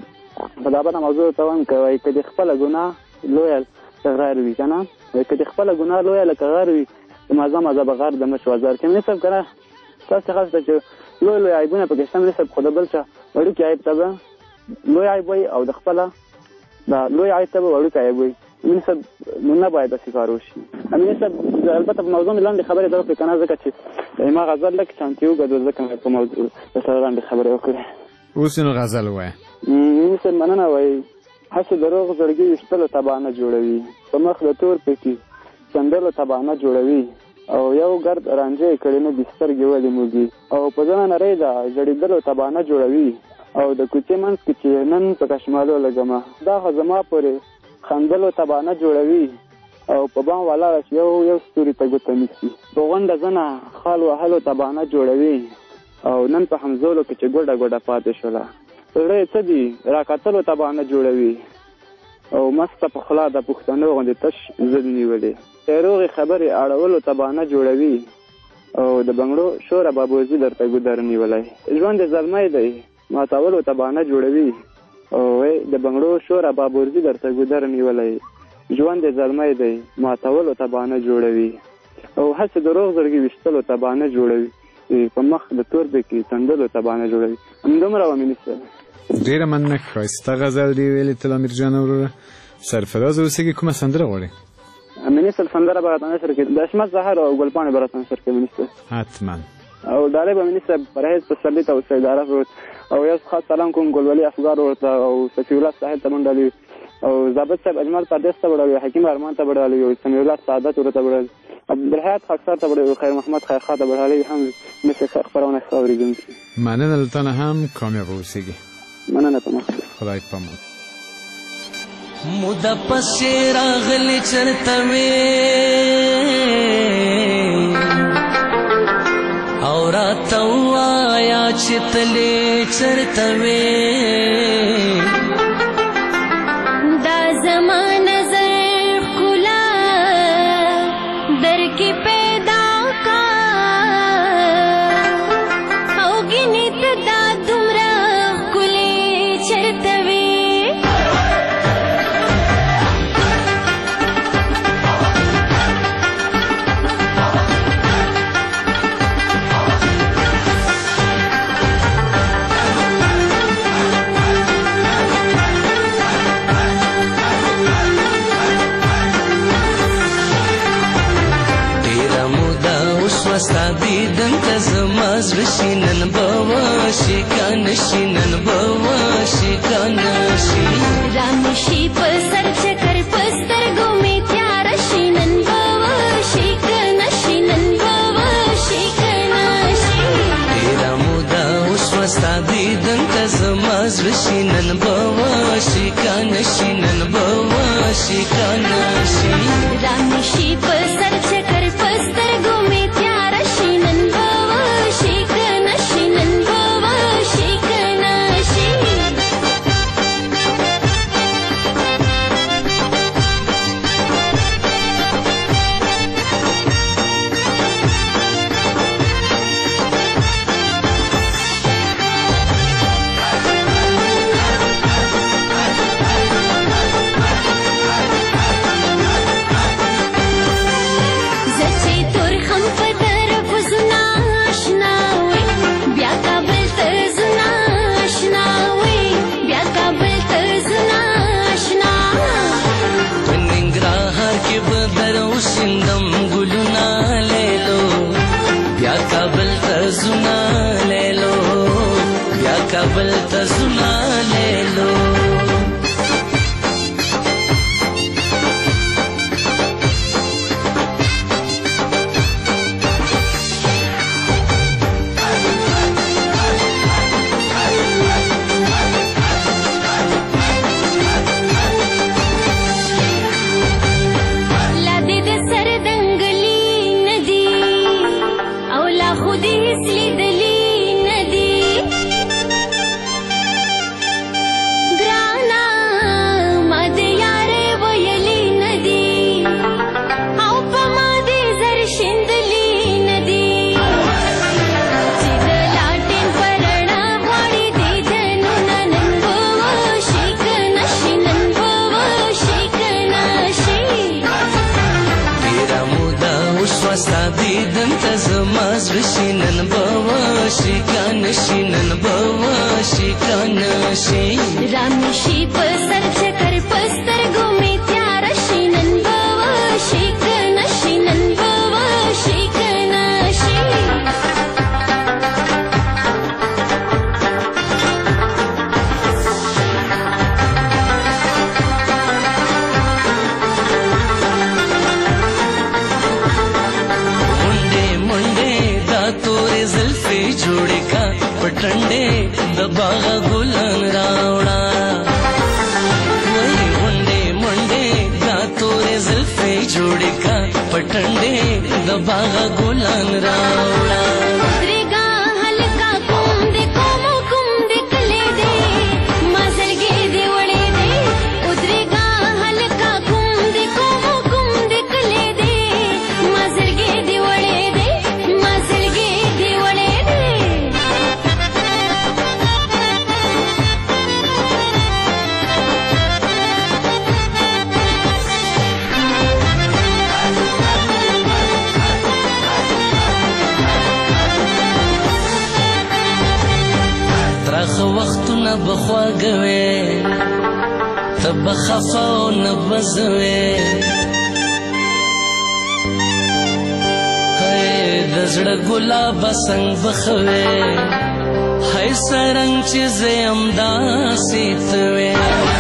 په دا بله موضوع ته وایم که وایي که د خپله ګناه لویه غیر وي که نه که د خپله ګناه لویه لکه غر وي د مزه مزه به غر د مچ وزر کې امین صاحب که نه تاسو خاص ته چې لوی لوی عیبونه پکې شته امین صاحب خو د بل چا وړوکي عیب ته به لوی عیب وایي او د خپله دا لوی عیب ته به وړوکی عیب وایي. امین صاحب نو نه باید داسې کار وشي. امین صاحب البته په موضوع مې لاندې خبرې در وکړې که نه ځکه چې ما غزل لږ چانتي وګډول ځکه مې په موضوع سره لاندې خبرې وکړې. اوس نو غزل ووایه. امین صاحب مننه وایي هسې دروغ زړګي ویشتلو ته بهانه جوړوي په مخ د تور پکې څنډلو ته بهانه جوړوي او یو ګرد رانجه یې کړې نه دي سترګې ولې موږي او په ځنه نرۍ ده ژړېدلو ته بهانه جوړوي او د کوڅې منځ کې چې نن په کشمالو لګمه دا خو زما پورې خندلو ته بهانه جوړوي او په بام ولاړه چې یو یو ستوري ته ګوته نیسي په غونډه ځنه خال وهلو ته بهانه جوړوي او نن په همزولو کې چې ګوډه ګوډه پاتې شوله زړه یې څه دي راکتلو ته بهانه جوړوي او مسته په خوله د پښتنو غوندې تش ضد نیولې روغې خبرې اړولو ته بهانه جوړوي او د بنګړو شوره بابوزي درته ګودر نیولی ژوند یې زلمی دی ماتولو ته بهانه جوړوي او د بنګړو شوره بابوزي درته ګودر نیولی ژوند یې زلمی دی ماتولو ته بهانه جوړوي او هسې د روغ زړګي ویشتلو ته بهانه جوړوي په مخ د تور پکې څنډلو ته بهانه جوړوي. همدومره وه مینې صاحب. ډیره مننه ښایسته غزل دی ویلې تلامیر جان وروره. سرفراز اوسېږي کومه سندره غواړې؟ امیني صاحب سندره به راته نشر کړي د عصمت زهر او ګلپاڼې به راته نشر کړي امیني صاحب. حتما. او ډالۍ به امیني صاحب پرهیز پسرلي ته او سید عارف او یو خاص سلام کوم ګلولي افګار ورته او صفي الله صاحب ته منډلي او ضابط صاحب اجمل پردیس ته وړاوي حکیم ارمان ته وړاوي او سمیع الله سعادت ورته وړاوي عبدالحیات خاکسار ته وړاوي خیر محمد خیرخوا ته وړاوي هم مثل خبرونه اورېدونکي. مننه له تا نه هم کامیاب اوسېږي. مننه ته خدای پامان. موده پسې راغلې چرته وې او راته ووایه چې تلې چرته وې دا زما نظر ښکلا درکې پیدا کا او ګینې ته دا دومره ښکلې چرته وې ستا دیدن ته زما زړه شي نن به وشي که نه شي نن به وشي که نه شي رامې شي په سر چکر په سترګو مې تیاره شي نن به وشي که نه شي نن به وشي که نه شي ډېره موده وشوه ستا دیدن ته زما زما زړه شي نن به وشي کنه شي نن به وشي کنه شي رامي شي په سر چکر په سترګو مې تیاره شي نن به وشي کنه شي نن به وشي کنه شي کابل ته زما لیلو رامي شي په سر چکر په سترګو مې تیاره شي نن به وشي کنه شي نن به وشي کنه شي منډې منډې دا تورې زلفې جوړې کا پټنډې د باغ ګلان راوړه وای منډې منډې دا تورې زلفې جوړې کا پټنډې د باغ ګلان راوړه درېګا هلکا کوم دې کوم کوم دې کلې دې ما زړګې دې وړې دې درېګا هلکا کوم دې کوم کوم دې کلې دې ما زړګې دې وړې دې ما زړګې دې وړې دې تراخه وختونه به خواږه وې ته به خفه او نه به زه وې د زړه ګلابه څنګ به ښه وې هی څرنګ چې زه یم داسې ته وې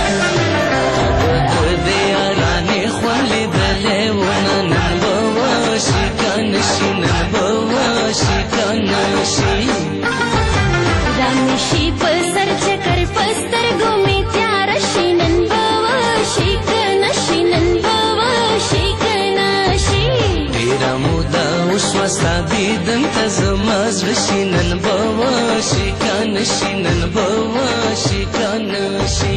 د دې یارانې خوند لیدلی ونه نن به وشي کنه شي نن به وشي کنه شي رامي شي په سر چکر په سترګو مې تیاره شي نن به وشي کنه شي نن به وشي کنه شي ډېره موده وشوه ستا دیدن ته زما زړه شي نن به وشي کنه شي نن به وشي کنه شي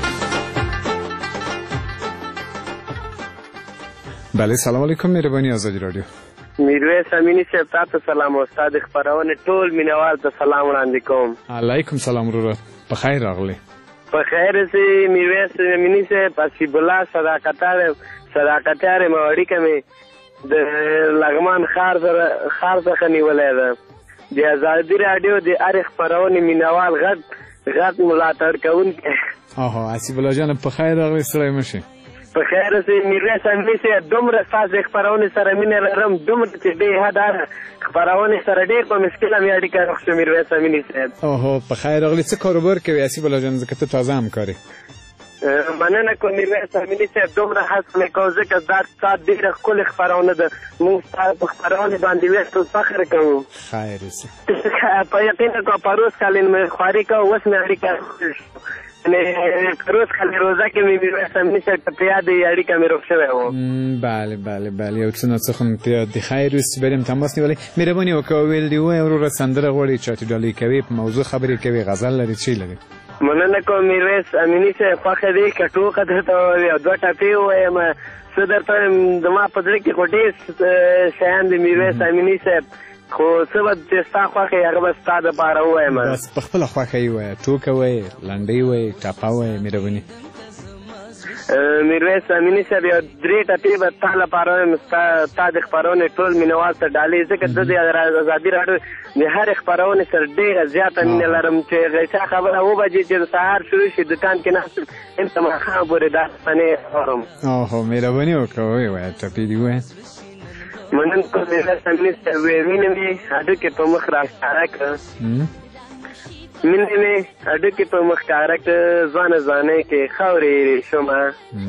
بله سلام علیکم مهرباني آزادي رادیو میرویس امینی صاحب تاسو سلام او استاد خبرونه ټول مینوال ته سلام وړاندې کوم. علیکم سلام وروره په خیر راغلی. په خیر سي میرویس امینی صاحب حسیب الله صداقتار صداقتار موړی کمه د لغمان خار خار څخه نیولای ده د آزادي رادیو د ار خبرونه مینوال غټ غټ ملاتړ کوونکی. اوه حسیب الله جان په خیر راغلی سره مشه. په خیر سي میرویس امینی صاحب دومره ساز خبرونه سره مینه لرم دومره چې به هدار خبرونه سره ډېر په مشکل مې اړیکه راخښه میرویس امینی صاحب. اوه په خیر راغلی څه کاروبار کوي حسیب الله جان زکه ته تازه همکاري؟ مننه کوم میرویس امیني صاحب دومره هڅه مې کوو ځکه دا ستا ډېره ښکلې خپرونه ده موږ ستا په خپرونې باندې ویښتو فخر کوو خیر اوسې په یقینا کو پروس کالین مې خواري کوو اوس مې اړیکه پروس کالې روزه کې مې میرویس امیني صاحب ته په یاد یې اړیکه مې روغ شوی و بله بله بله یو څه ناڅه خو مې په یاد دي خیر اوسې بریم تماس نیولی مهرباني وکړه ویل دې ووایه وروره سندره غواړې چاټي ډالۍ کوې په موضوع خبرې کوې غزل لرې څه لرې مننه کوم میرویس امیني صاحب خوښه دی که ټوکه درته ووایم او دوه ټپې ووایم څه درته وایم زما په زړه کې خو ډېر شیان دي میرویس امیني صاحب خو څه به چې ستا خوښ یې هغه به ستا دپاره ووایم بس په خپله خوښه یې ووایه ټوکه وایې لنډۍ وایې ټپه وایې مهرباني میرویس امیني صاحب یو درې ټپې به تا لپاره وایم ستا د خپرونې ټول مینوال ته ډالۍ ځکه زه د ازادي راډیو د هرې خپرونې سره ډېره زیاته مینه لرم چې غیسه خبره اوه بجې چې د سهار شروع شي دوکان کې ناست یم یم ته ماښام پورې دا افسانې اورم اوهو مهرباني وکړه ویې وایه ټپې دې ووایه مننه کوم میرویس امیني صاحب وینه مې هډوکې په مخ راښکاره کړه مینه مې هډوکې په مخ ښکاره کړه ځوانه ځوانۍ کې خاورې شومه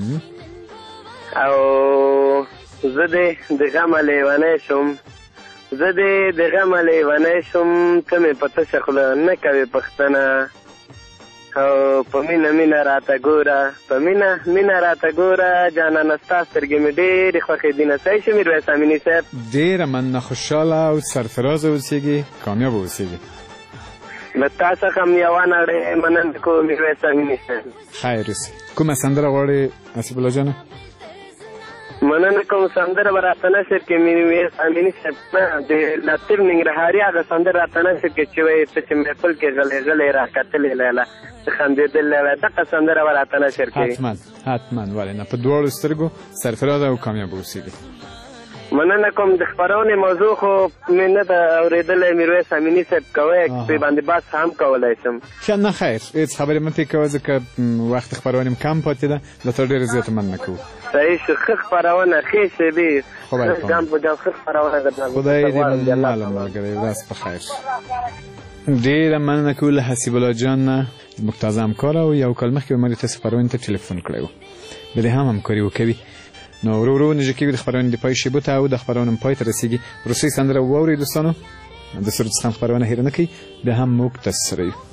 او زه دې د غمه لیونی شوم زه دې د غمه لیونی شوم ته مې په تشه خوله نه کوې پوښتنه او په مینه مینه راته ګوره په مینه مینه راته ګوره جانانه ستا سترګې مې ډېرې خوښې دي نه صحیح شو میرویس امیني صاحب ډېره مننه خوشحاله او سرفرازه اوسېږي کامیابه اوسېږي له تا څخه هم یوه نړۍ مننه کوم میرویس امیني صاحب خیر اوسې کومه سندره غواړې حسیب الله جانه مننه کوم سندره به راته نشر کې میرویس امیني صاحب نه د لطیف ننګرهاري هغه سندره راته نشر کې چې وایي ته چې محفل کې غلی غلی راکتلې لیلا خندېدلې وای دغه سندره به راته نشر کې حتما حتما ولې نه په دواړو سترګو سرفرازه او کامیابه اوسېږي مننه کوم د خپرونې موضوع خو مې نه ده اورېدلی میرویس امیني صاحب کوی پرې باندې بحث هم کولی شم ښه نه خیر هېڅ خبرې مه پرې کوه ځکه وخت خپرونې هم کم پاتې ده له تا ډېره زیاته مننه کوو صحیح شو ښه خپرونه ښې شېبې جام په جام ښه خپرونه خدای دې ماله ملګری ورځ په خیر ډېره مننه کوو له حسیب الله جان نه زموږ تازه همکاره او یو کال مخکې به ما تاسې خپرونې ته ټلیفون کړی و به دې هم همکاري وکوي نو ورو ورو نږدې کېږو د خپرونې د پای شیبو ته او د خپرونې هم پای ته رسېږي وروستۍ سندره واورئ دوستانو د سرود څخه هم خپرونه هېره نه کوي بیا هم موږ تاسې سره یو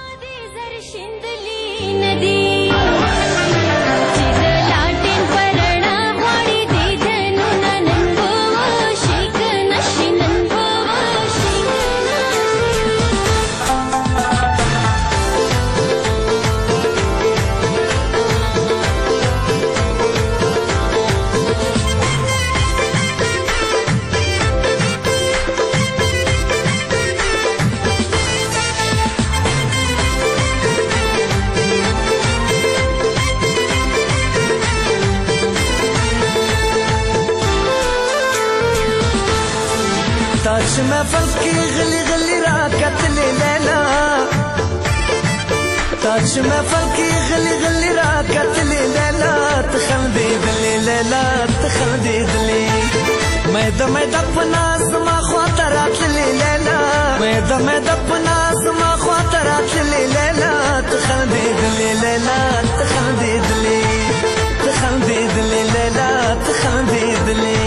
تاج محفل کی غلی غلی راکتلې لیلا تاج محفل کی غلی غلی راکتلې لیلا تخندېدلې لیلا تخندېدلې مې د مې د پناز ما خواته راتللې لیلا مې د مې د پناز ما خواته راتللې لیلا تخندېدلې لیلا تخندېدلې تخندېدلې لیلا تخندېدلې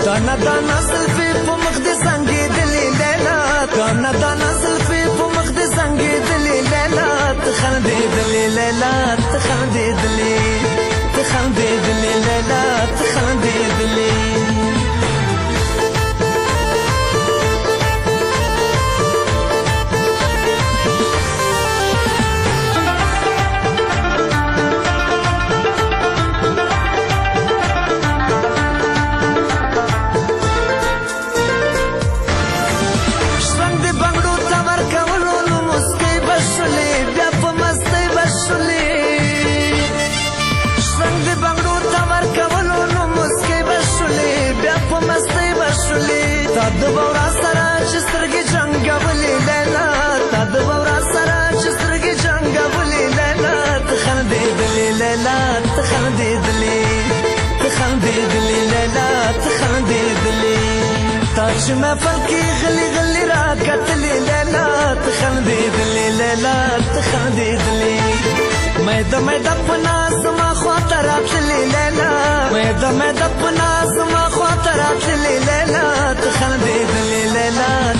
دانا دانا زلفې په مخ دې زنګېدلې لیلا دانا دانا زلفې په مخ دې زنګېدلې لیلا ته خندېدلې لیلا ته خندېدلې ته خندېدلې لیلا ته خندېدلې تا د بورا سره چې سترګې جنګولې لیلا تا د بورا سره چې سترګې جنګولې لیلا ته خندېدلې لیلا ته خندېدلې ته خندېدلې لیلا ته خندېدلې تا چې محفل کې غلي غلي راکتلې لیلا ته خندېدلې لیلا ته خندېدلې مېده مېده په ناز زما خواته راتللې لیلا مېده مېده په ناز زما خواته راتللې لیلا ته خندېدلې لیلا